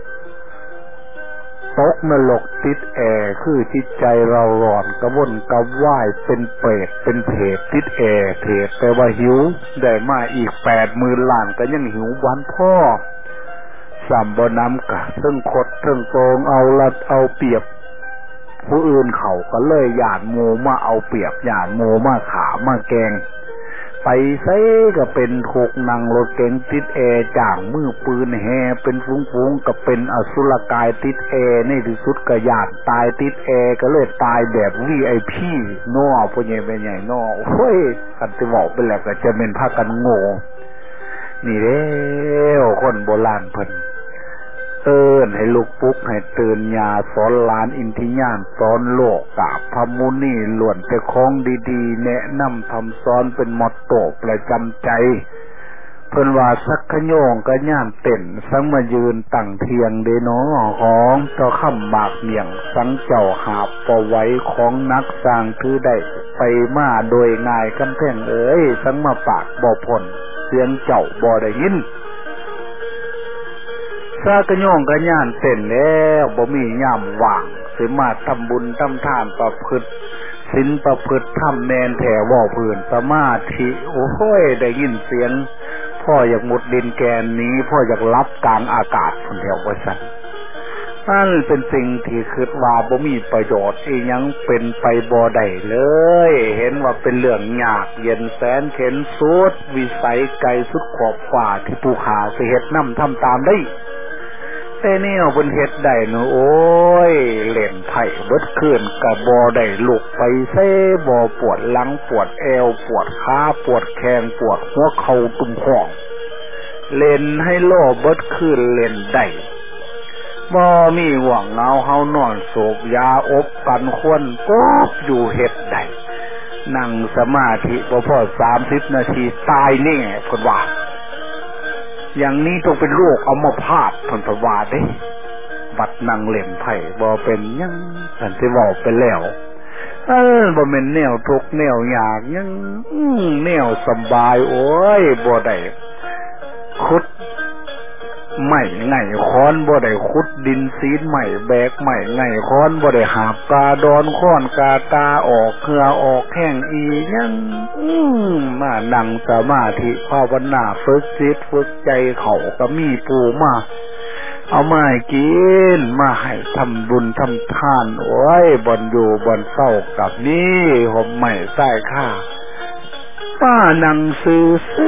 S2: ตกนรกติดแอร์คือจิตใจเราร้อนกระวนกระวายเป็นเปรตเป็นเทพติดแอร์เทพแต่ว่าหิวได้มาอีก80,000 ล้านก็ยังหิววันพ่อสัมบ่น้ำกะซึ่งคดซึ่งโกงเอาลัดเอาเปรียบผู้อื่นเขาก็เลยหยาดโมมาเอาเปรียบหยาดโมมาขามาแกงไปไสก็เป็นถูกนั่งรถเก๋งติดแอร์จ่างมือปืนแฮเป็นฟุ้งๆก็เป็นอสุรกายติดแอร์ในที่สุดก็หยาดตายติดแอร์ก็เลยตายแบบ VIP น้อพ่อใหญ่แม่ใหญ่น้อโอ้ยกันสิบอกไปแล้วก็จะเป็นพากันโง่นี่เด้อคนโบราณเพิ่นให้ลูกปุ๊กให้ตื่นญาสอนหลานอินทิญาณสอนโลกกราบพระมุนีล้วนแต่ของดีๆแนะนำทำสอนเป็นมอตโต้ประจำใจเพิ่นว่าสักขโยงก็ย่านเต้นสังมายืนตั้งเทียงเดเนาะของเจ้าค่ำหมากเมี่ยงสังเจ้าหาบปอไว้ของนักสร้างถือได้ไปมาโดยง่ายกำแพงสังมาปากบ่พ้นเสียงเจ้าบ่ได้ยินซากะโยงกะย่านเต้นแล้วบ่มียามว่างสิมาทำบุญทำทานประพฤติศีลประพฤติธรรมแม่นแท้เว้าพื้นสมาธิโอ้ยได้ยินเสียงพ่ออยากมุดดินแกนนี้พ่ออยากลับกลางอากาศพุ่นแล้วว่าซั่นนั่นเป็นสิ่งที่คิดว่าบ่มีประโยชน์อีหยังเป็นไปบ่ได้เลยเห็นว่าเป็นเรื่องยากเย็นแสนเข็ญสุดวิสัยไกลสุดขอบฟ้าที่ผู้ขาสิเฮ็ดนำทำตามได้แต่นี่เอาเพิ่นเฮ็ดได้เนาะโอ้ยเล่นไผ่เบิดคืนก็บ่ได้ลุกไปเซบ่ปวดหลังปวดเอวปวดขาปวดแข้งปวดหัวเข่าตุ่มห้องเล่นให้โลเบิดคืนเล่นได้บ่มีห่วงเหงาเฮานอนโศกยาอบกันควนป๊บอยู่เฮ็ดได้นั่งสมาธิบ่พอ30นาทีตายแน่เพิ่นว่าอย่างนี้ต้องเป็นโรคอัมพาตเพิ่นว่าเด้บัดนั่งเล่นไพ่บ่เป็นหยังท่านสิเว้าไปแล้วบ่แม่นแนวทุกข์แนวยากหยังแนวสบายโอ้ยบ่ได้ขุดไม่ไงค้อนบ่ได้ขุดดินซีนใหม่แบกใหม่ไงค้อนบ่ได้หาบกาดอนค้อนกาตาออกเหือออกแห้งอีหยังมานั่งสมาธิภาวนาฝึกจิตฝึกใจเขาก็มีปู่มาเอามาให้กินมาให้ทำบุญทำทานโอ้ยบ่อยู่บ่เศร้ากับนี่ห่มใหม่ใส่ข้าป้านั่งซื้อ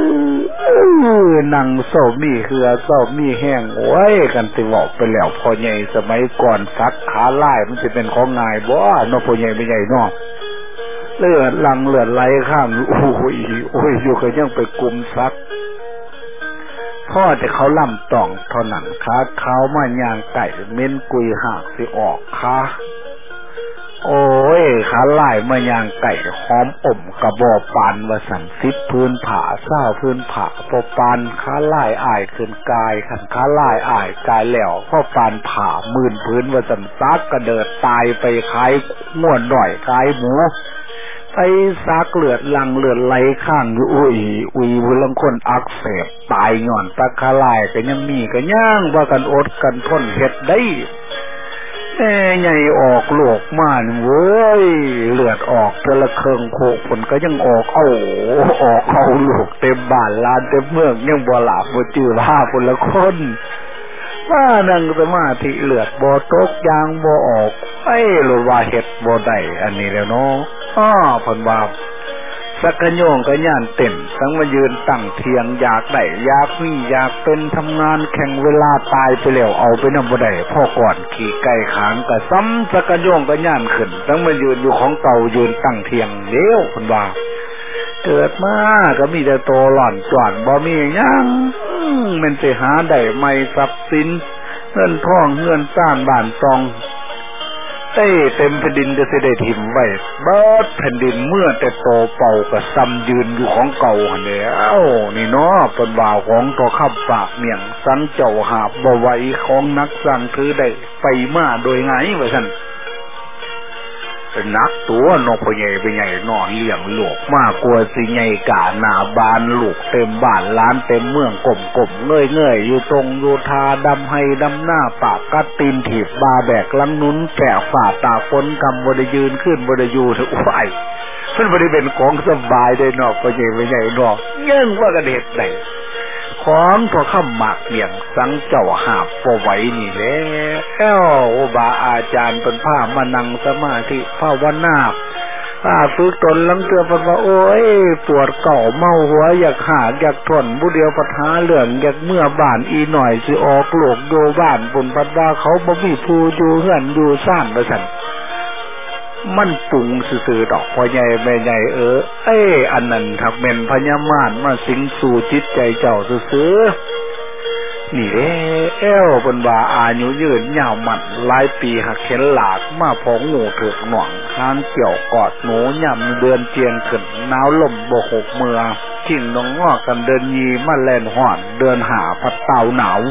S2: นั่งโซมีเหือโซมีแห้งโอ้ยกันสิบอกไปแล้วพ่อใหญ่สมัยก่อนซักขาลายมันจะเป็นของง่ายบ่เนาะพ่อใหญ่ไม่ใหญ่เนาะเลือดหลังเลือดไหลข้างโอ้ยอยู่ก็ยังไปกุมซักพ่อแต่เขาล่ำต่องเท่านั้นขาเขามาย่างไก่เม้นกุยหักสิออกขาโอ้ยขาลายมาย่างไก่หอมอมกระบอกปานว่าสันซิดพื้นผาเศร้าพื้นผาพอปานขาลายอายขึ้นกายขันขาลายอายกายแล้วพ่อปานผามื่นพื้นว่าสันซักกระเดิดตายไปคล้ายง่วนหน่อยคล้ายหมูไปซักเลือดหลังเลือดไหลข้างอยู่อุ้ยพลังคนอักเสบตายย่อนตะขาลายก็ยังมีก็ย่างว่ากันอดกันทนเฮ็ดได้ใหญ่ออกโลกม่านเว้ยเลือดออกแต่ละเครื่องโคกผลก็ยังออกเอาโลกเต็มบ้านลานเต็มเมืองยังบ่หลับบ่จื้อว่าคนละคนว่านั่งสมาธิเลือดบ่ตกยางบ่ออกหรือว่าเฮ็ดบ่ได้อันนี้แล้วเนาะเพิ่นว่าสักกะโยงก็ย่านเต็มทั้งมายืนตั้งเทียงอยากได้อยากมีอยากเป็นทำงานแข่งเวลาตายไปแล้วเอาไปนำบ่ได้พ่อก่อนขี่ไก่ขางก็ซ้ำสักกะโยงก็ย่านขึ้นทั้งมายืนอยู่ของเก่ายืนตั้งเทียงเด้วเพิ่นว่าเกิดมาก็มีแต่โตหล่อนจวนบ่มีหยังมันสิหาได้ไม่ทรัพย์สินเงินทองเฮือนซ่านบ้านซองเต็มแผ่นดินก็สิได้ถิ่มไว้เบิดแผ่นดินเมื่อแต่โตเป่าก็ซ้ำยืนอยู่ของเก่าหั่นแหล้วนี่เนาะเพิ่นว่าของตัวขับปากเมี่ยงสังเจ้าหาบบ่ไหวของนักสร้างถือได้ไปมาโดยไงว่าซั่นเป็นนักตัวนกพ่อใหญ่ไปใหญ่นอนเลี้ยงลูกมากกว่าสิใหญ่กะหน้าบ้านลูกเต็มบ้านล้านเต็มเมืองกลมๆเงยๆอยู่ตรงอยู่ทาดำให้ดำหน้าปากกัดตีนถีบบาแบกลังนุ้นแก่ฝ่าตาฝนกำบ่ได้ยืนขึ้นบ่ได้อยู่ถึงไหวเพิ่นบ่ได้เป็นของสบายได้นอกพ่อใหญ่ไปใหญ่นอกยังว่ากันเฮ็ดได้ของพอค่ำหมากเมี่ยงสังเจ้าหาบบ่ไหวนี่แหละบาอาจารย์เป็นผ้ามานั่งสมาธิภาวนาฝึกตนลังเตือนว่าโอ้ยปวดเก่าเมาหัวอยากหาอยากทนผู้เดียวปัญหาเรื่องอยากเมื่อบ้านอีหน่อยสิออกโลกโยบ้านบนพัดว่าเขาบ่มีผู้อยู่เฮือนอยู่ซ่านว่าซั่นมันปรุงซื่อๆดอกพ่อใหญ่แม่ใหญ่อันนั้นถ้าเป็นพญามารมาสิงสู่จิตใจเจ้าซื่อนี่เพิ่นว่าอายุยืนยาวมันหลายปีหักเข็นหลากมาพองูถูกหน่วงหางเกี่ยวกอดหนูย่ำเดือนเจียงขึ้นหนาวลมบ่หกเมื่อขิงน้องงอกันเดินยีมาแล่นห่อนเดินหาพัดเต่าหนาว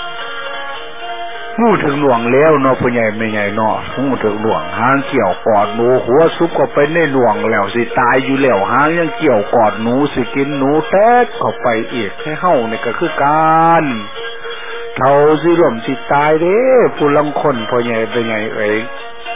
S2: งูถึงหลวงแล้วเนาะพ่อใหญ่แม่ใหญ่เนาะงูถึงหลวงหางเกี่ยวกอดหนูหัวซุกเข้าไปในหลวงแล้วสิตายอยู่แล้วหางยังเกี่ยวกอดหนูสิกินหนูแตกเข้าไปอีกให้เฮานี่ก็คือการเท่าสิร่วมสิตายเด้ผู้ลังคนพ่อใหญ่เป็นไง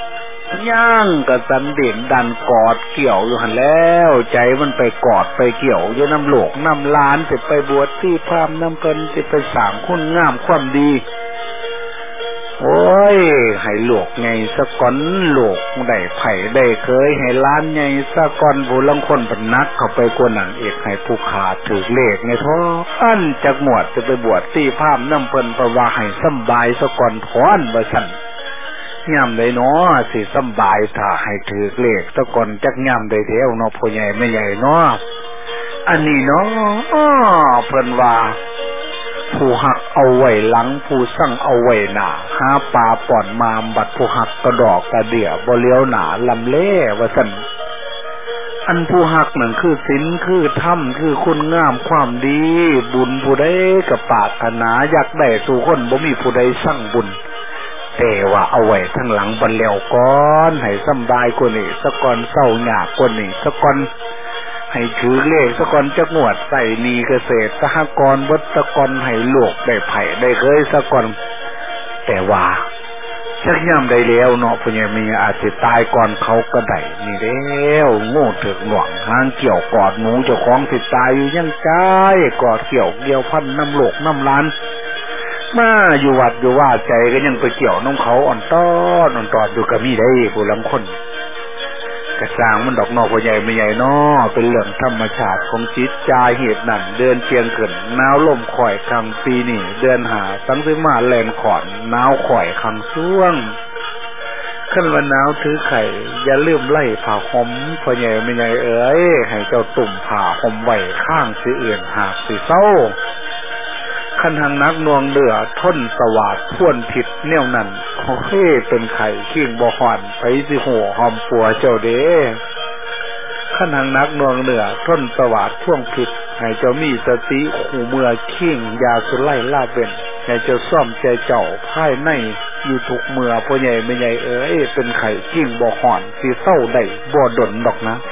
S2: ย่างกระสันเด่นดันกอดเกี่ยวอยู่หันแล้วใจมันไปกอดไปเกี่ยวอยู่น้ำโลกน้ำล้านจะไปบวชที่พามน้ำเกินจะไปสร้างคุณงามความดีโอ้ยให้โลกไงสะก้อนโลกได้ไผ่ได้เคยให้ล้านไงสะก้อนผู้ลังคนเป็นนักเข้าไปกวนหนังเอกให้ผู้ขาดถือเลขในท้ออันจากหมวดจะไปบวชที่พามน้ำเพิ่นประว่าให้สบายสะก้อนถอนบ่สั่นย่ำได้เนาะสิสบายถ้าให้ถือเลขสะก้อนจักย่ำได้เท่าเนาะพ่อใหญ่ไม่ใหญ่เนาะอันนี้เนาะเพิ่นว่าผู้หักเอาไว้หลังผู้สั่งเอาไว้หน้าหาปลาป่อนมาบัดผู้หักกระดอกกระเดี่ยบ่เลี้ยวหน้าลำเล่ว่าซั่นอันผู้หักนั่นคือศีลคือธรรมคือคุณงามความดีบุญผู้ใดก็ปรารถนาอยากได้สู่คนบ่มีผู้ใดสั่งบุญแต่ว่าเอาไว้ทั้งหลังบันแล้วก่อนให้สบายกว่านี้ซะก่อนเศร้ายากกว่านี้ซะก่อนให้ถือเลขซะก่อนจักงวดใส่หนี้เกษตรสหกรณ์วัดซะก่อนให้โลกได้ไผ่ได้เคยซะก่อนแต่ว่าชักย่ำได้แล้วเนาะพ่อใหญ่มีอาจจะตายก่อนเขาก็ได้นี่แล้วโง่ถึกหน่วงหางเกี่ยวกอดหนูเจ้าของสิตายอยู่ยังใจกอดเกี่ยวพันน้ำโลกน้ำล้านมาอยู่วัดอยู่ว่าใจก็ยังไปเกี่ยวน้องเขาอ่อนต้อนอยู่กับมีได้ผู้ลังคนกระสร้างมันดอกนอกพ่อใหญ่ไม่ใหญ่นอเป็นเรื่องธรรมชาติของจิตใจเหตุนั่นเดือนเชียงขึ้นหนาวลมข่อยคำปีนี่เดือนหาสังสิมาแลนขอนหนาวข่อยคำช่วงขึ้นวันหนาวถือไข่อย่าลืมไล่ผ่าห่มพ่อใหญ่ไม่ใหญ่เอ๋ยให้เจ้าตุ่มผ่าห่มไว้ข้างสิอื่นหากสิเศร้าขันหังนักนวงเดือท้นสวาดพ่วนผิดแนวนั้นโอ้เฮ้เป็นไข่ขิงบ่หอนไปสิหัวหอมปัวเจ้าเด้ขันหังนักนวงเดือท้นสวาดพ่วงผิดให้เจ้ามีสติขู่เมื่อขิงยาสุไล่ลาเป็นให้เจ้าซ่อมใจเจ้าภายในอยู่ทุกเมื่อพ่อใหญ่ไม่ใหญ่เอ๋ยเป็นไข่ขิงบ่หอนสิเศร้าได้บ่ดนดอกนะ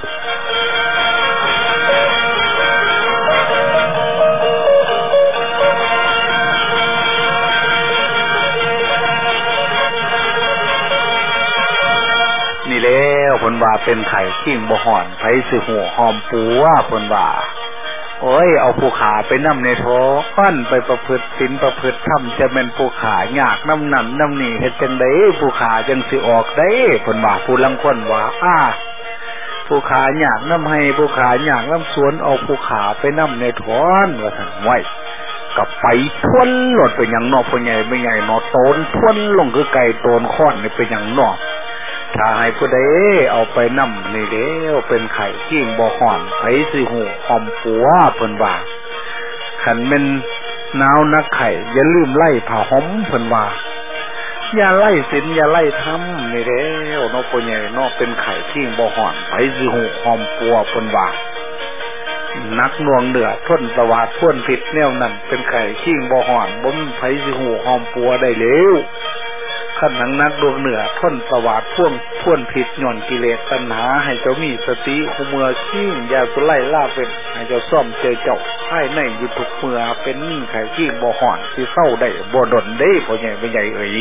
S2: นี่แล้วเพิ่นว่าเป็นไข่ขิงบ่หอนไผสิหัวหอมปูว่าเพิ่นว่าโอ้ยเอาผู้ขาไปนำในท้อปั้นไปประพฤติศีลประพฤติธรรมจะแม่นผู้ขายากน้ำนั่นน้ำนี่เฮ็ดจังได๋ผู้ขาจังสิออกได้เพิ่นว่าผู้ลังคนว่าผู้ขายากน้ำให้ผู้ขายากน้ำสวนเอาผู้ขาไปนำในท้อนว่าซั่นไว้กับไปทวนหลดไปหยังนอกพ่อใหญ่ไม่ใหญ่นอโตนทวนลงคือไก่โตนค้อนนี่ไปหยังนอกถ้าให้ผู้ใดเอาไปนำนี่เด้อเป็นไข่ขิงบ่ฮ้อนไผสิหูหอมปัวเพิ่นว่าคันแม่นหนาวนักไข่อย่าลืมไล่ผ้าห่มเพิ่นว่าอย่าไล่ศีลอย่าไล่ธรรมนี่เด้อเนาะพ่อใหญ่เนาะเป็นไข่ขิงบ่ฮ้อนไผสิหูหอมปัวเพิ่นว่านักนวงเดือท้นสวาดพ่วนผิดแนวนั้นเป็นไข่ขิงบ่ฮ้อนบ่มีไผสิหูหอมปัวได้แล้วขันหังนักดวงเหนือท้นสวาดพ่วนผิดหย่อนกิเลสตัณหาให้เจ้ามีสติคุเมื่อขิ้งยาสุไล่ล่าเป็นให้เจ้าซ่อมเจอเจ้าให้ในอยู่ทุกเมื่อเป็นไข่ขิงบ่ห่อนที่เศร้าได้บ่ดนได้พ่อใหญ่ไม่ใหญ่เอ๋ย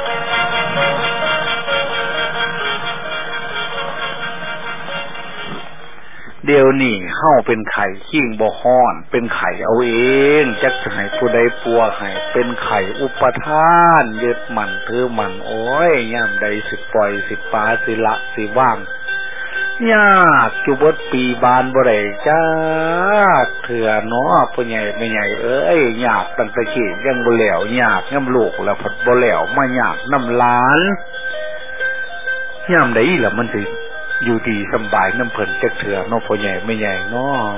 S2: เดี๋ยวนี้เฮาเป็นไข่ขิงบ่ฮ้อนเป็นไข่เอาเองจักจะให้ผู้ใดปัวให้เป็นไข่อุปทานยึดมั่นถือมั่นโอ้ยยามใดสิปล่อยสิปาสิละสิว่างยากจุบดปีบานบ่ได้จักเถื่อเนาะผู้ใหญ่ไม่ใหญ่เอ้ยยากตั้งแต่กี้ยังบ่แล้วยากยามลูกแล้วพัดบ่แล้วมายากน้ำหลานยามใดล่ะมันสิอยู่ดีสบายน้ำเพิ่นจักเถื่อเนาะพ่อใหญ่ไม่ใหญ่เนาะ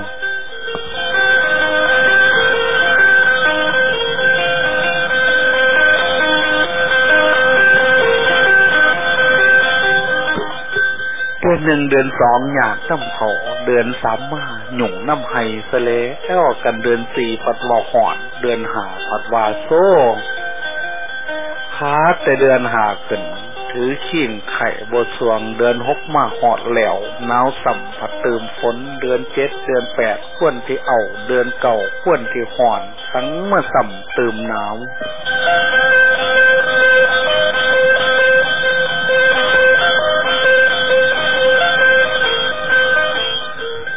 S2: เดือน1เดือน2หยาดน้ำเขาเดือน3มาหยุ่งน้ำไห้สะเลแล้วกันเดือน4ปัดว่าหอนเดือน5ปัดว่าโซ่พาแต่เดือน5ขึ้นถือขิ้งไข่บสวงเดือน6มาหอดแหลวหนาวสัมผัสเติมฝนเดือน7เดือน8ข้วนที่เอาเดือนเก่าข้วนที่หอนทั้งเมื่อสัมเติมหนาว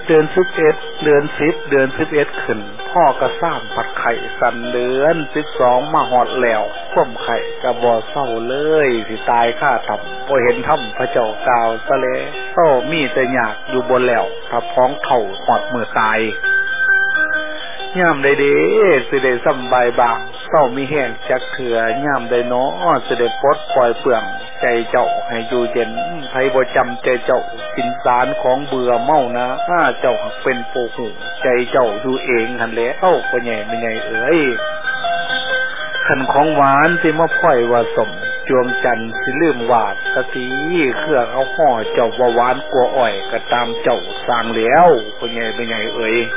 S2: เดือน11เดือน10เดือน11ขึ้นพ่อก็ซ้ำผัดไข่สันเดือน12มาหอดแล้วคว่ำไข่กระบ่เศร้าเลยสิตายข้าทำบ่เห็นทำพระเจ้ากล่าวซะแล้วเศร้ามีแต่อยากอยู่บนแล้วถ้าพ้องเข่าหอดมือตายย่ำใดเด้สิได้สำบายบางเศร้ามีแห้งจักเถื่อย่ำใดน้อสิได้ปลดปล่อยเปลืองใจเจ้าให้อยู่เย็นไผบ่จำใจเจ้ากินสารของเบื่อเมานะถ้าเจ้าเป็นโปหูใจเจ้าอยู่เองหันแหละก็ใหญ่ไม่ใหญ่เอ้ยขันของหวานสิมาพ่อยว่าสมจวงจันทร์สิลืมวาดสติเครือเขาห่อเจ้าว่าหวานกลัวอ้อยก็ตามเจ้าสร้างแล้วก็ใหญ่ไม่ใหญ่เอ้ย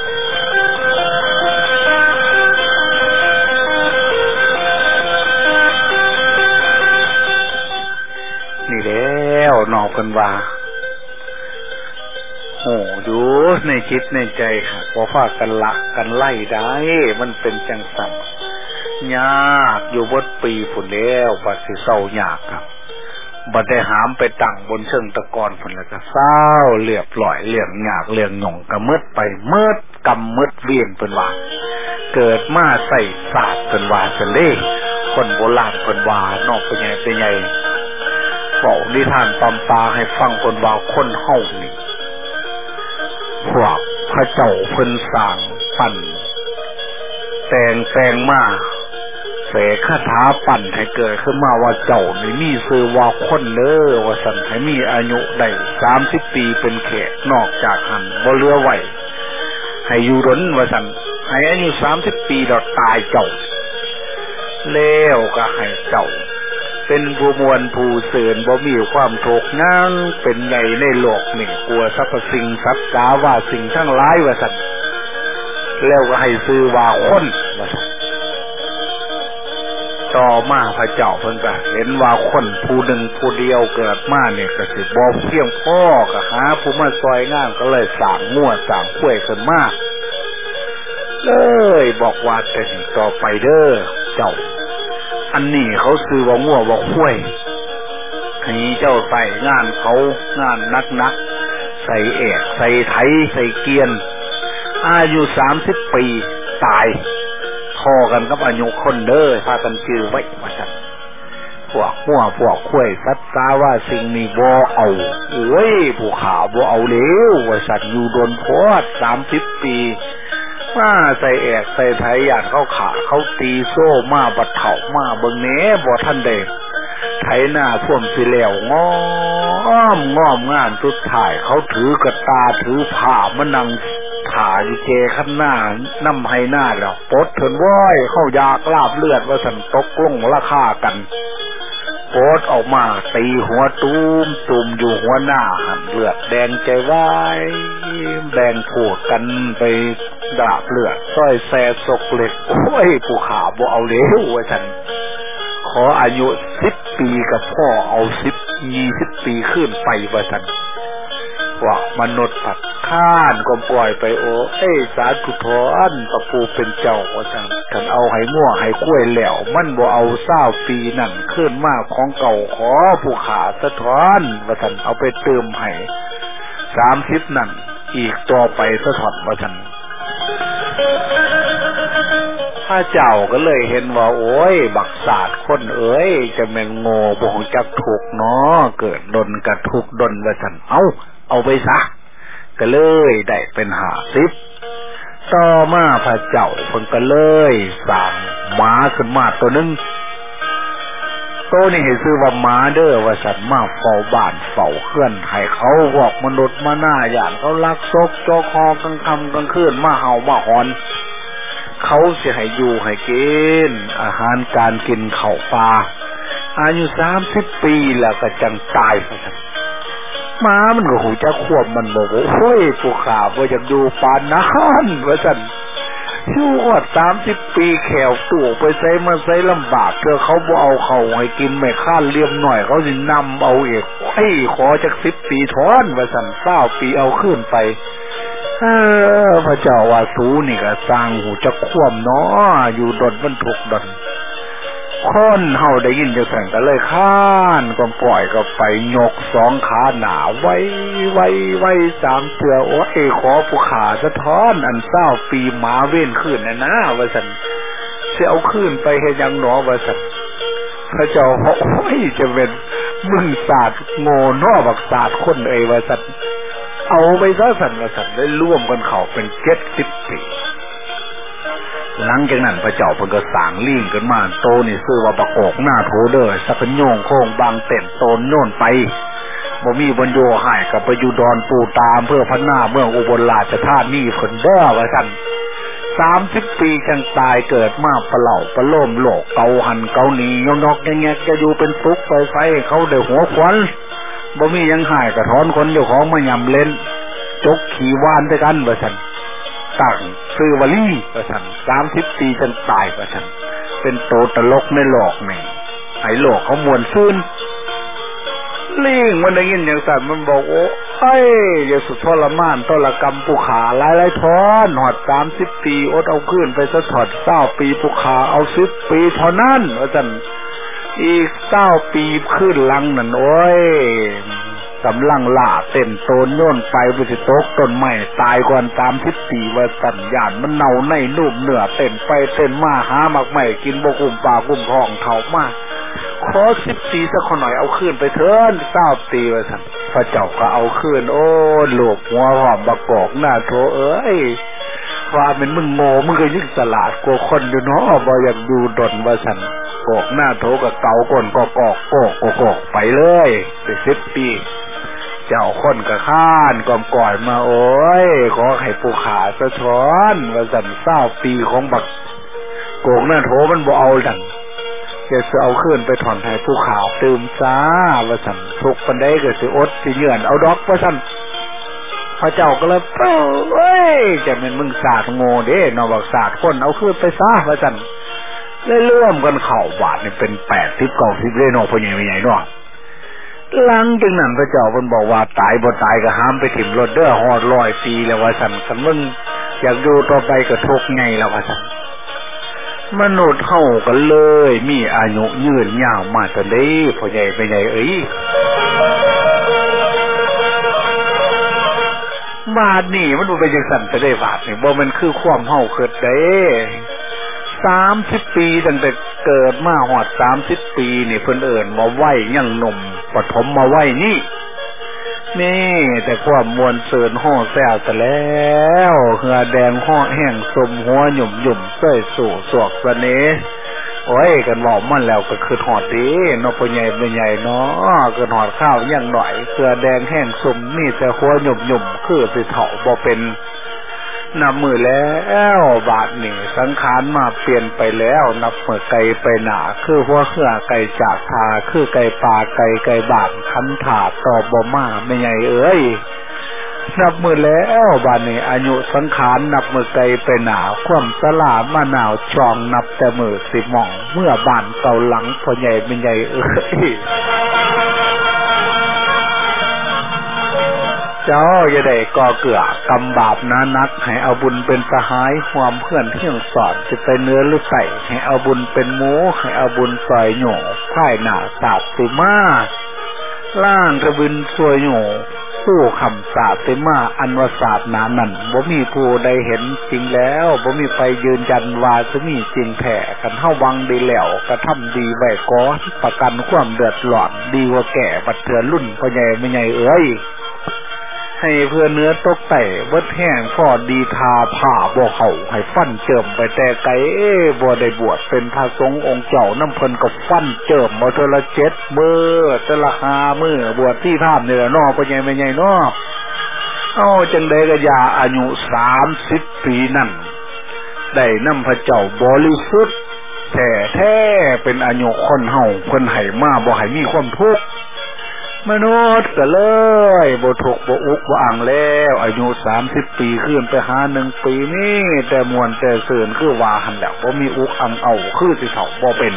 S2: นี่แล้วนอกกันว่าโอ้ดูในจิตในใจค่ะพอฟ้ากันละกันไล่ได้มันเป็นจังสันยากอยู่บดปีผุนแล้วบัดสิเศร้ายากครับบัดได้หามไปตั้งบนเชิงตะกอนผุนแล้วก็เศร้าเรียบร้อยเรื่องยากเรื่องหน่งกระมืดไปมืดกำมืดเวียนเป็นว่าเกิดมาใส่ศาสตร์เป็นว่าเสล่คนโบราณเป็นว่านอกเป็นไงเป็นไงบอกนิทานตำตาให้ฟังคนว่าคนเฮานี่พวกพระเจ้าเพิ่นสร้างปั่นแต่งมาเสกคาถาปั่นให้เกิดขึ้นมาว่าเจ้านี่มีชื่อว่าคนเด้อว่าสั่นให้มีอายุได้30 ปีเป็นแขกนอกจากหันบ่เหลือไว้ให้อยู่ดนว่าสั่นให้อายุ30 ปีแล้วตายเจ้าแล้วก็ให้เจ้าเป็นผู้มวลผู้เสื่นบ่มีความโศกนั่งเป็นใหญ่ในโลกนี่กลัวสรรพสิ่งสัตว์กาว่าสิ่งทั้งหลายว่าสั่นแล้วก็ให้ชื่อว่าคนว่าสั่นต่อมาพระเจ้าเพิ่นก็เห็นว่าคนผู้หนึ่งผู้เดียวเกิดมาเนี่ยก็สิบ่เพียงพอก็หาผู้มาซอยงานก็เลยสร้างมั่วสร้างคุ้ยขึ้นมาเลยบอกว่าแต่นี้ต่อไปเด้อเจ้าอันนี้เขาซื้อว่างัวว่าคุ้ยให้เจ้าใส่งานเขางานนักใส่เอกใส่ไถใส่เกียนอายุ30 ปีตายพอกันกับอายุคนเด้อพากันชื่อไว้ว่าซั่นพวกงัวพวกคุ้ยสัตว์ตาว่าสิ่งนี้บ่เอาโอ้ยผู้ขาบ่เอาแล้วว่าซั่นอยู่โดนโพด30 ปีมาใส่แอกใส่ไถย่านเขาขาเขาตีโซ่มาบัดเฒ่ามาเบิ่งแหน่บ่ทันได้ไถหน้าท่วมสิแล้วง้อมงานสุดท้ายเขาถือกระตาถือผ้ามานั่งถ่าอยู่เจคันหน้านำให้หน้าแล้วปดเถินว้อยเข้ายากลาบเลือดว่าสั่นตกลงราคากันโกดออกมาตีหัวตุ่มอยู่หัวหน้าหันเลือดแดงใจวายแดงโผดกันไปดาบเลือดซ้อยแซ่ศกเหล็กโอ้ยผู้ขาบ่เอาเล้วว่าฉันขออายุ10 ปีกับพ่อเอา20 ปีขึ้นไปว่าฉันว่ามนุษย์ผัดข้านก็ปล่อยไปโอ้สาธุทอนตะปูเป็นเจ้าว่าฉันกันเอาให้มั่วให้คุ้ยแล้วมันบ่เอา20 ปีนั่นขึ้นมาของเก่าขอผู้ขาสะท้อนว่าฉันเอาไปเติมให้30นั่นอีกต่อไปสะท้อนว่าฉันพระเจ้าก็เลยเห็นว่าโอ้ยบักศาสตร์คนเอ้ยจะแม่งโง่บ่ฮู้จักถูกเนาะเกิดดนกระทุกดนว่าซั่นเอาไปซะก็เลยได้เป็น50ต่อมาพระเจ้าเพิ่นก็เลยสร้างหมาขึ้นมาตัวนึงตัวนี้ให้ชื่อว่าหมาเด้อว่าซั่นมาเฝ้าบ้านเฝ้าเรือนให้เขาพวกมนุษย์มาหน้าย่านเขาลักซกจอคอกลางค่ำกลางคืนมาเห่ามาหอนเขาสิให้อยู่ให้กินอาหารการกินข้าวปลาอายุ30 ปีแล้วก็จังตายว่าซั่นหมามันก็หูจักควบมันบอกว่าโอ้ยผู้ขาบ่อยากอยู่ปานนั้นว่าซั่นอยู่ฮอด30 ปีแขวตู่ไปใส่มาใส่ลำบากเพื่อเขาบ่เอาเข้าให้กินแม่ค้าเลี้ยงหน่อยเขาสินำเอาอีกขอจัก10 ปีถอนว่าซั่น20 ปีเอาคืนไปพระเจ้าว่าสูนี่ก็สร้างหูจักควมเนาะอยู่ดนมันถูกดนคคนเฮาได้ยินจังซั่นก็เลยค้านก็ปล่อยก็ไปยกสองขาหน้าไว้สามเทื่อโอ้ยขอผู้ขาสะท้อนอัน20ปีหมาเว้นคืนนะว่าซั่นสิเอาคืนไปเฮ็ดหยังหนอว่าซั่นพระเจ้าโอ้ยจะเป็นมึงศาสตร์โง่นอบักศาสตร์คนว่าซั่นเอาไปซะซั่นว่าซั่นได้ร่วมกันเข้าเป็น70ปีหลังจากนั้นพระเจ้าเพิ่นก็สร้างลิงขึ้นมาโตนี่ชื่อว่าบักออกหน้าโถเด้อสักโยงโค้งบางเต็นโตนโน่นไปบ่มีบรรโยหายก็ไปอยู่ดอนปูตามเพื่อพัฒนาเมืองอุบลราชธานีเพิ่นเด้อว่าซั่น30ปีจังตายเกิดมาประเหล่าประโลมโลกเกาหันเกาหนียอกๆแงะๆจะอยู่เป็นทุกข์ไฟเขาได้หัวขวัญบ่มียังหายก็ถอนคนเจ้าของมายำเล่นจกขี่วานด้วยกันว่าซั่นตั้งชื่อว่าลิงว่าซั่น30ปีจังตายว่าซั่นเป็นโตตลกในโลกนี่ให้โลกเขาม่วนซื่นลิงมันได้ยินอย่างซั่นมันบอกโอ้ยอย่าสุดทรมานทรกรรมผู้ขาหลายๆทอนหอด30ปีอดเอาคืนไปซะถอด20ปีผู้ขาเอา10ปีเท่านั้นว่าซั่นอีก9ปีขึ้นหลังนั่นโอ้ยกำลังล่าเต้นโตนโน่นไปบ่สิตกต้นไม้ตายก่อน30ปีว่าสัญญาณมันเน่าในนุ่มเนื้อเต้นไปเต้นมาหามักไม่กินบ่กุ้มปากกุ้มท้องเฒ่ามากขอ10ปีสักหน่อยเอาคืนไปเถิด20ปีว่าซั่นพระเจ้าก็เอาคืนโอ้โลกหัวหอมบักกอกหน้าโถเอ้ยว่าเป็นมึงโง่มึงก็ยิ่งฉลาดกว่าคนอยู่เนาะบ่อยากดูดนว่าซั่นกอกหน้าโถก็เก่าก้นก็กอกไปเลย10ปีเจ้าคนก็ข้านก่อยมาโอ้ยขอให้ผู้ขาสะท้อนว่าสั่น20ปีของบักโกงหน้าโถมันบ่เอาดังจะเอาขึ้นไปถอนให้ผู้ขาตื่มจ้าว่าสั่นทุกปันได้ก็สิอดสิเงื่อนเอาดอกว่าสั่นพระเจ้าก็เลยเอ้ยจะเป็นมึงศาสตร์โง่เด้นอบักศาสตร์คนเอาขึ้นไปซะว่าสั่นเลยร่วมกันเข้าบาทนี่เป็น80 90เลยเนาะพ่อใหญ่เนาะหลังจากนั้นพระเจ้าเพิ่นบอกว่าตายบ่ตายก็ห้ามไปถิ่มรถเด้อฮอด100 ปีแล้วว่าซั่นคันมึงอยากอยู่ต่อไปก็ทุกข์ไงแล้วว่าซั่นมนุษย์เฮาก็เลยมีอายุยืนยาวมาจังได๋พ่อใหญ่แม่ใหญ่เอ้ยบาดนี่มันบ่เป็นจังซั่นจะได้บาดนี่บ่มันคือความเฮาเกิดเด้30ปีตั้งแต่เกิดมาหอด30ปีนี่เพิ่นเอิ้นว่าวัยยังหนุ่มปฐมมาวัยนี่แต่ความมวลเสิร์นห่อแซ่ซะแล้วเหือแดงห่อแห้งสมหัวหยุ่มๆเส้ยสู่สวกเสน่ห์โอ้ยกันบอกมันแล้วก็คือหอดดีเนาะพ่อใหญ่แม่ใหญ่เนาะก็หอดข้าวยังหน่อยเสือแดงแห้งสมนี่แต่หัวหยุ่มๆคือสิเฒ่าบ่เป็นนับมือแล้วบาดนี่สังขารมาเปลี่ยนไปแล้วนับมือไกลไปหนาคือหัวเขื่อไก่จากทาคือไก่ป่าไก่บานคันถาตอบบ่มาไม่ใหญ่เอ้ยนับมือแล้วบาดนี่อายุสังขารนับมือไกลไปหนาความสลามาหนาวจองนับแต่มือสิมองเมื่อบานเก่าหลังพ่อใหญ่ไม่ใหญ่เอ้ยเจ้าอย่าได้ก่อเกือกำบาปนานักให้เอาบุญเป็นสหายความเพื่อนเที่ยงสอนจะไปเนื้อหรือใส่ให้เอาบุญเป็นหมูให้เอาบุญซอยโหน่พ่ายหน้าสาบติมาล่างกระบินซวยโหน่ผู้คำสาบติมาอันวสาบนานั่นบ่มีผู้ใดเห็นจริงแล้วบ่มีไปยืนยันว่าจะมีจริงแท้กันเฮาวังดีแล้วกระทำดีไว้ก่อนประกันความเดือดร้อนดีกว่าแก่บัดเถื่อนรุ่นพ่อใหญ่ไม่ใหญ่เอ้ยให้เพื่อเนื้อตกไต่เบิดแห้งพอดีทาผ่าบ่เขาให้ฟันเจิมไปแต่ไกลบ่ได้บวชเป็นพระสงฆ์องค์เจ้าน้ำเพิ่นกับฟันเจิมบ่เทอละ7 มื้อเทอละ5 มื้อบวชที่ท่ามนี่ล่ะเนาะพ่อใหญ่แม่ใหญ่เนาะเอาจังได๋ก็อย่าอายุ30 ปีนั่นได้นำพระเจ้าบริสุทธิ์แท้ๆเป็นอายุคนเฮาเพิ่นให้มาบ่ให้มีความทุกข์มนุษย์ก็เลยบ่ทุกข์บ่อุกบ่อังแล้วอายุ30 ปีขึ้นไปหา1 ปีนี่แต่มวนแต่เสื่นคือว่าหั่นแหละบ่มีอุกอังเอาคือสิเฒ่าบ่เป็น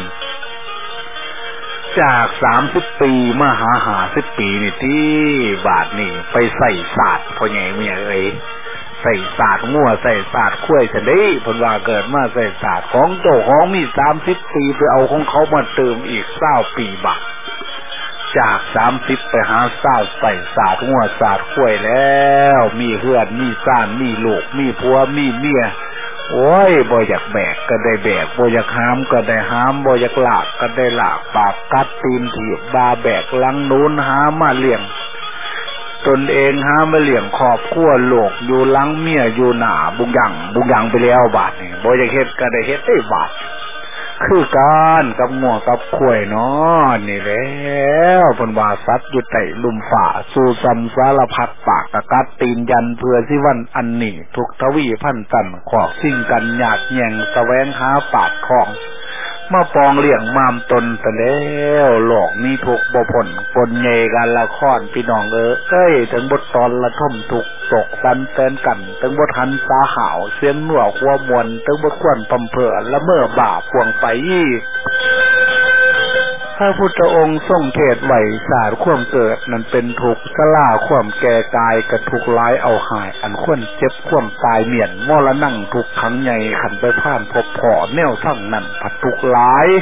S2: จาก30 ปีมาหา50 ปีนี่ที่บาดนี่ไปใส่ศาสตร์พ่อใหญ่แม่เอ้ยใส่ศาสตร์งัวใส่ศาสตร์คุ้ยซะเด้เพิ่นว่าเกิดมาใส่ศาสตร์ของเจ้าของมี30ปีไปเอาของเขามาเติมอีก20ปีบักจาก30ไปหา20ใส่ศาสตร์งัวศาสตร์คุ้ยแล้วมีเฮือนมีซ่านมีลูกมีผัวมีเมียโอ้ยบ่อยากแบกก็ได้แบกบ่อยากหามก็ได้หามบ่อยากลากก็ได้ลากปากกัดตีนถีบบาแบกลังนู้นหามาเลี้ยงตนเองหามาเลี้ยงครอบครัวโลกอยู่หลังเมียอยู่หน้าบุกยังไปแล้วบาดนี่บ่อยากเฮ็ดก็ได้เฮ็ดได้บาดคือการกับงัวกับข้วยเนาะนี่แล้วเพิ่นว่าสัตว์อยู่ใต้ลุ่มฝ่าสู่สัมสารพัดปากตะกัดตีนยันเพื่อสิวันอันนี้ทุกทวีพันตันขอกสิ่งกันยากแย่งแสวงหาปากของมาปองเลี้ยงมามตนซะแล้วโลกนี้ทุกบ่พ้นปนเยกันละครพี่น้องเอ้ยถึงบทตอนละท่มทุกตกสันแฟนกันถึงบทหันสาหาวเสียงหนวกหัวมวนถึงบทควนพำเพอละเมื่อบาพวงไปพระพุทธองค์ทรงเทศไว้ศาสตร์ความเกิดนั้นเป็นทุกข์ชราความแก่กายกระทุกข์ร้ายเอาหายอันควรเจ็บความตายเมียนมรณะทุกข์ขังใหญ่ขันไปผ่านพบพ่อแนวทั้งนั้นผัดทุกข์ร้าย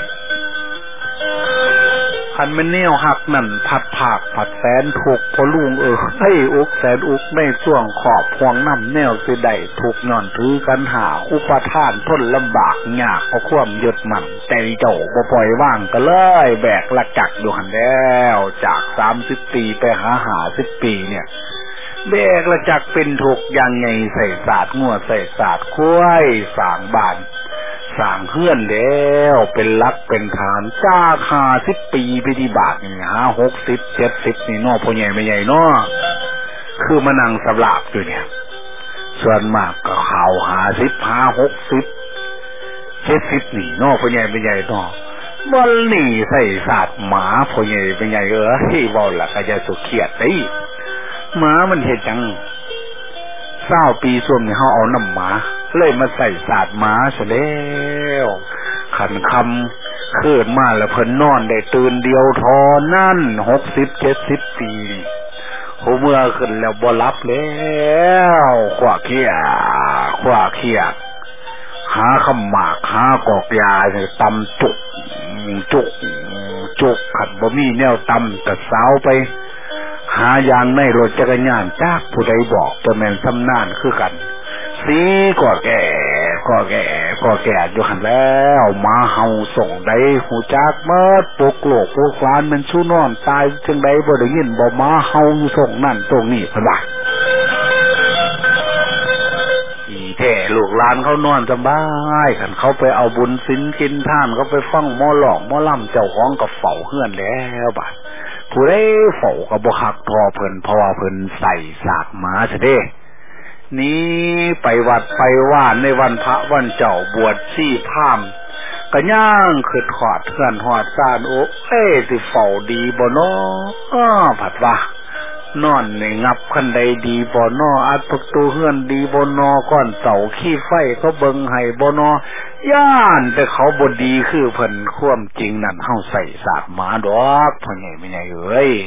S2: ขันมันแนวหักนั่นผัดผากผัดแสนทุกข์พอลุงให้อุกแสนอุกในช่วงขอบห่วงน้ำแนวสิได้ทุกข์ย้อนถือกันหาอุปทานทนลำบากยากเพราะความยึดมั่นใจเจ้าบ่ปล่อยว่างก็เลยแบกละจักอยู่หันแล้วจาก30ปีไปหา50ปีเนี่ยแบกละจักเป็นทุกข์ยังไงใส่ศาสตร์งัวใส่ศาสตร์คุ้ยสร้างบ้านสร้างเฮือนแล้วเป็นลักเป็นฐานจ้า50ปีไปที่บาทนี่60 70นี่น้อพ่อใหญ่ไม่ใหญ่น้อคือมานั่งสำราบอยู่เนี่ยส่วนมากก็ข่าว50 60 70นี่น้อพ่อใหญ่ไม่ใหญ่น้อวันนี้ใส่ศาสตร์หมาพ่อใหญ่ไม่ใหญ่ที่เว้าล่ะก็จะสุเขียดได้หมามันเฮ็ดจัง20ปีส่วนนี่เฮาเอาน้ำหมาเลยมาใส่ศาสตร์หมาซะแล้วขันคำคืนมาแล้วเพิ่นนอนได้ตื่นเดียวทอนั่น60 70ปีหัวเมื่อขึ้นแล้วบ่หลับแล้วขวาเขี้ยหาคำหมากหากอกยาตำจุกขันบ่มีแนวตำก็สาวไปหายางในรถจักรยานจากผู้ใดบอกจะแม่นสำนานคือกันสีก็แก่อยู่หันแล้วมาเฮาส่งได้หูจักเมิดปกโลกปกฟ้านมันชูนอนตายจังไดบ่ได้ยินบ่มาเฮาส่งนั่นตรงนี้พุ่นว่าอีแท้ลูกหลานเขานอนสบายคันเขาไปเอาบุญศีลกินทานเขาไปฟังหมอหลอกหมอล่ำเจ้าของก็เฝ้าเฮือนแล้วบัดผู้ใดเฝ้าก็บ่คักทอเพิ่นเพราะว่าเพิ่นใส่ศาสตร์หมาซะเด้นี้ไปวัดไปว่านในวันพระวันเจ้าบวชชีพราหมณ์ก็ย่างคือถอดเฮือนหอดซ่านโอ้สิเฝ้าดีบ่น้อผัดว่านอนในงับคันใดดีบ่น้ออัดประตูเฮือนดีบ่น้อก้อนเสาขี้ไฟเขาเบิ่งให้บ่น้อย่านแต่เขาบ่ดีคือเพิ่นความจริงนั่นเฮาใส่ศาสตร์หมาดอกพ่อใหญ่แม่ใหญ่เอ้ย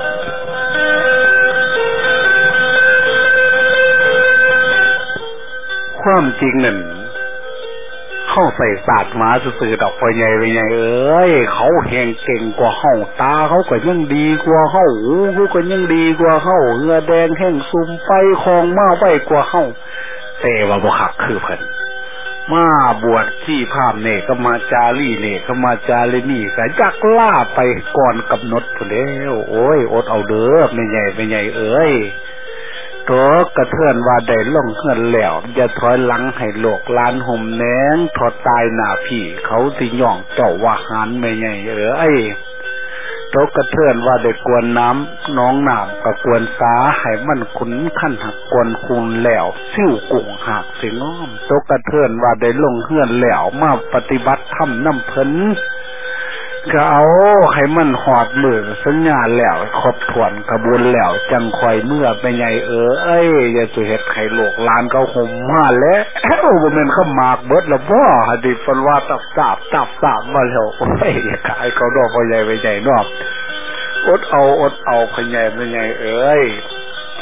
S2: ความจริงนั่นเข้าใส่ศาสตร์หมาซื่อๆดอกพ่อใหญ่แม่ใหญ่เอ้ยเขาแห่งเก่งกว่าเฮาตาเขาก็ยังดีกว่าเฮาหูเขาก็ยังดีกว่าเฮาเหงื่อแดงแห้งซุ่มไปคลองมาไว้กว่าเฮาแต่ว่าบ่คักคือเพิ่นมาบวชที่พราหมณ์เนี่ยก็มาจารีเนี่ยก็มาจารีนี่ก็ยักล่าไปก่อนกำหนดพุ่นแล้วโอ้ยอดเอาเด้อแม่ใหญ่เอ้ยตัวกระเทือนว่าได้ล่องเฮือนแล้วอย่าถอยหลังให้โลกลานห่มแหนงถอดตายหน้าพี่เขาสิย่องเจ้าว่าหานแม่ใหญ่เอ้ยตัวกระเทือนว่าได้กวนน้ำน้องน้ำก็กวนสาให้มันขุนขั้นหักกวนคูณแล้วซิ่วกุ่งหักสิง้อมตัวกระเทือนว่าได้ล่องเฮือนแล้วมาปฏิบัติธรรมน้ำเพิ่นก็เอาให้มันหอดมือสัญญาแล้วครบถ้วนกระบวนแล้วจังคอยเมื่อไปไงอย่าสุเฮ็ดไข่โลกลานเขาห่มมาแล้วบ่แม่นเขามากเบิดละบ่หดิฟันว่าตับมาแล้วโอ้ยอย่าขายเขาดอกพ่อใหญ่ไปใหญ่นอกอดเอาพ่อใหญ่ไปใหญ่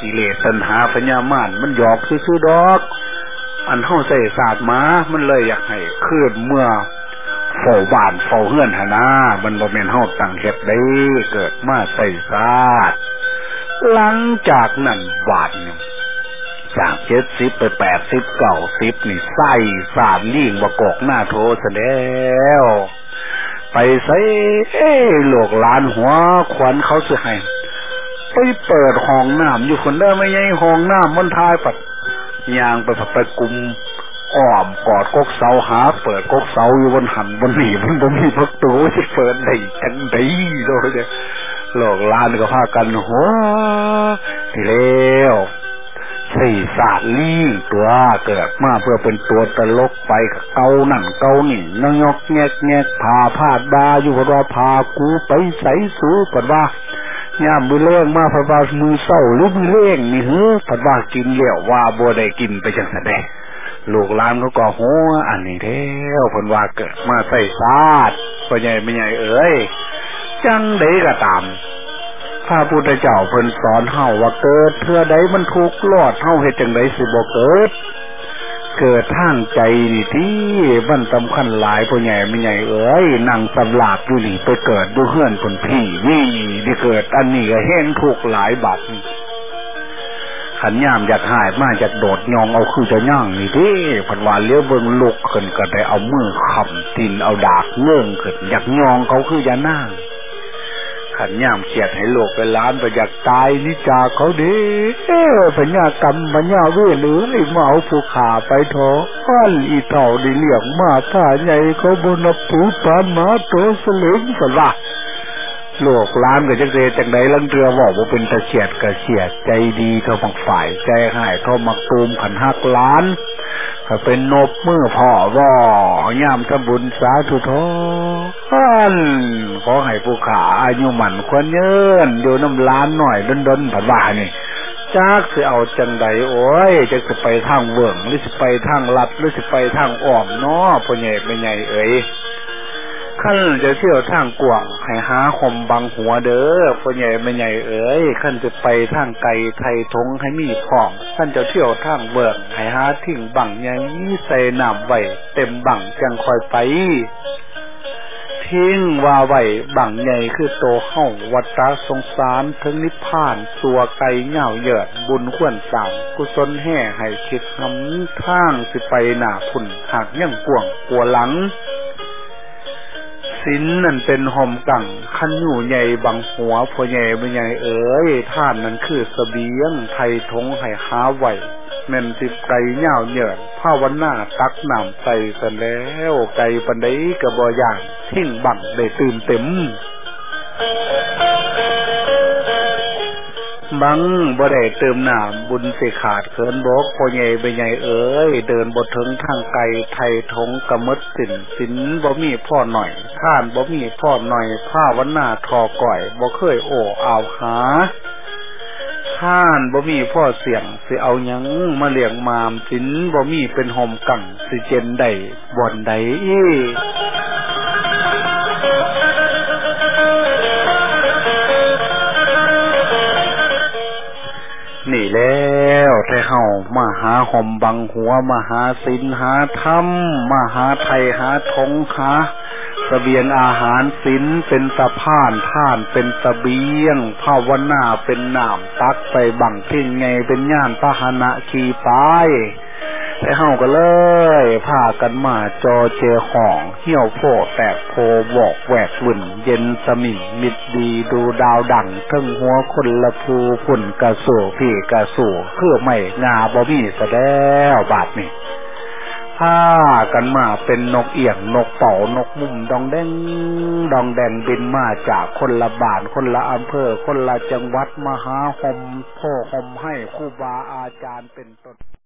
S2: กิเลสตัณหาปัญญามารมันหยอกซื่อๆดอกอันเฮาใส่ศาสตร์มามันเลยอยากให้คืนเมื่อเฝ้าบ้านเฝ้าเฮือนหั่นนะมันบ่แม่นเฮาตั้งเฮ็ดได้เกิดมาใส่ศาสตร์หลังจากนั้นบาดเนี่ยจาก70ไป80 90นี่ใส่ศาสตร์ลิ่งบ่กอกหน้าโทซะแล้วไปใส่โลกหลานหัวขวัญเขาสิให้ไปเปิดห้องน้ำอยู่คนเด้อไม่ใช่ห้องน้ำมันทายปัดยางไปกุมอ้อมกอดกกเสาหาเปิดกกเสาอยู่บนหันบนหนีมันบ่มีประตูสิเปิดได้จังได๋โดยเด้อโลกหลานก็พากันหัวสิแล้วสี่ศาสตร์ลิ่งตัวเกิดมาเพื่อเป็นตัวตลกไปกับเกานั่นเกานี่นยกแงกพาพาดบาอยู่เพราะว่าพากูไปใส่สูเพราะว่าย่ามมือเล่งมาเพราะว่ามือเศร้าหรือมือเล่งนี่เฮ้อเพราะว่ากินแล้วว่าบ่ได้กินไปจังซั่นเด้ลูกหลานเขาก็หัวอันนี้แล้วเพิ่นว่าเกิดมาใส่ศาสตร์พ่อใหญ่แม่ใหญ่เอ้ยจังได๋ก็ตามพระพุทธเจ้าเพิ่นสอนเฮาว่าเกิดเทื่อใดมันทุกข์รอดเฮาเฮ็ดจังได๋สิบ่เกิดทางใจนี่ที่มันสำคัญหลายพ่อใหญ่แม่ใหญ่เอ้ยนั่งสำลาบอยู่นี่ไปเกิดอยู่เฮือนคนพี่นี่ได้เกิดอันนี้ก็แห้งทุกข์หลายบัดขันยามอยากหายมาจากโดดยองเอาคือจะย่างนี่เด้เพิ่นว่าเลี้ยวเบิ่งลุกขึ้นก็ได้เอามือค้ำตีนเอาดากเงื่องขึ้นอยากยองเขาคืออย่านั่งขันย่ามเขียดให้โลกเป็นล้านไปอยากตายนิจาเขาเด้ปัญญากรรมปัญญาเวรหรือมาเอาผู้ขาไปทออ้อนอีเต่าได้เลี้ยงมาผ้าใหญ่เขาบนปูปานมาโตสลึงสละโลกล้านก็จังเรจังไดลังเรือบอกว่าเป็นตะเฉียดกระเฉียดใจดีเท่าบักฝ่ายใจหายเท่ามักตูมขันหักล้านก็เป็นนบมือพ่อว่อย่ามทำบุญสาธุทอนขอให้ผู้ขาอายุหมันควรเยินอยู่น้ำล้านหน่อยดนผัดว่านี่จักสิเอาจังใดโอ้ยจักสิไปทางเวิ้งหรือสิไปทางลัดหรือสิไปทางอ้อมเนาะพ่อใหญ่แม่ใหญ่เอ๋ยขั้นจะเที่ยวทางกว้างให้หาคมบังหัวเด้อพ่อใหญ่แม่ใหญ่เอ๋ยขั้นจะไปทางไกลไทยทงให้มีพร้อมขั้นจะเที่ยวทางเบิกให้หาทิ้งบังใหญ่ใส่น้ำไว้เต็มบังจังคอยไปทิ้งว่าไว้บังใหญ่คือโตเฮาวัฏสงสารถึงนิพพานสัวไกลเหงาเหยิดบุญควรสั่งกุศลแห่ให้คิดหำทางสิไปหน้าพุ่นหากยังกวงกลัวหลังศีลนั่นเป็นห่มกังขันอยู่ใหญ่บังหัวพ่อใหญ่ไม่ใหญ่เอ๋ยท่านนั้นคือเสบียงไทยทงให้หาไหวแม่นสิไก่เหงาเหยิดภาวนาตักน้ำใส่กันแล้วไก่ปันไดกระบอย่างทิ้งบังได้ตื่นเต็มบังบ่ได้เติมน้ำบุญสิขาดเขินบกพ่อใหญ่ไปใหญ่เอ๋ยเดินบ่ถึงทางไกลไทยทงกะมดสินบ่มีพ่อหน่อยท่านบ่มีพ่อหน่อยผ้าวันหน้าทอก่อยบ่เคยโอ้เอาหาท่านบ่มีพ่อเสียงสิเอาหยังมาเลี้ยงมามสินบ่มีเป็นห่มกังสิเจนได้บ่อนใดนี่แล้วถ้าเฮามาหาห่มบังหัวมาหาศีลหาธรรมมาหาไทยหาทงหาเสบียงอาหารศีลเป็นสะพานท่านเป็นเสบียงภาวนาเป็นน้ำตักใส่บังทิ้งไงเป็นย่านพาหนะขี่ไปแต่เฮาก็เลยพากันมาจอเจห้องเหี่ยวโพแตกโพบอกแหวกวุ่นเย็นสมิงมิดดีดูดาวดังทั้งหัวคนละภูฝุ่นกระสู่พี่กระสู่เพื่อไม่งาบ่มีซะแล้วบาดนี่พากันมาเป็นนกเอี่ยงนกเป่านกมุมดองแดงบินมาจากคนละบ้านคนละอำเภอคนละจังหวัดมาหาห่มพ่อห่มให้ครูบาอาจารย์เป็นต้น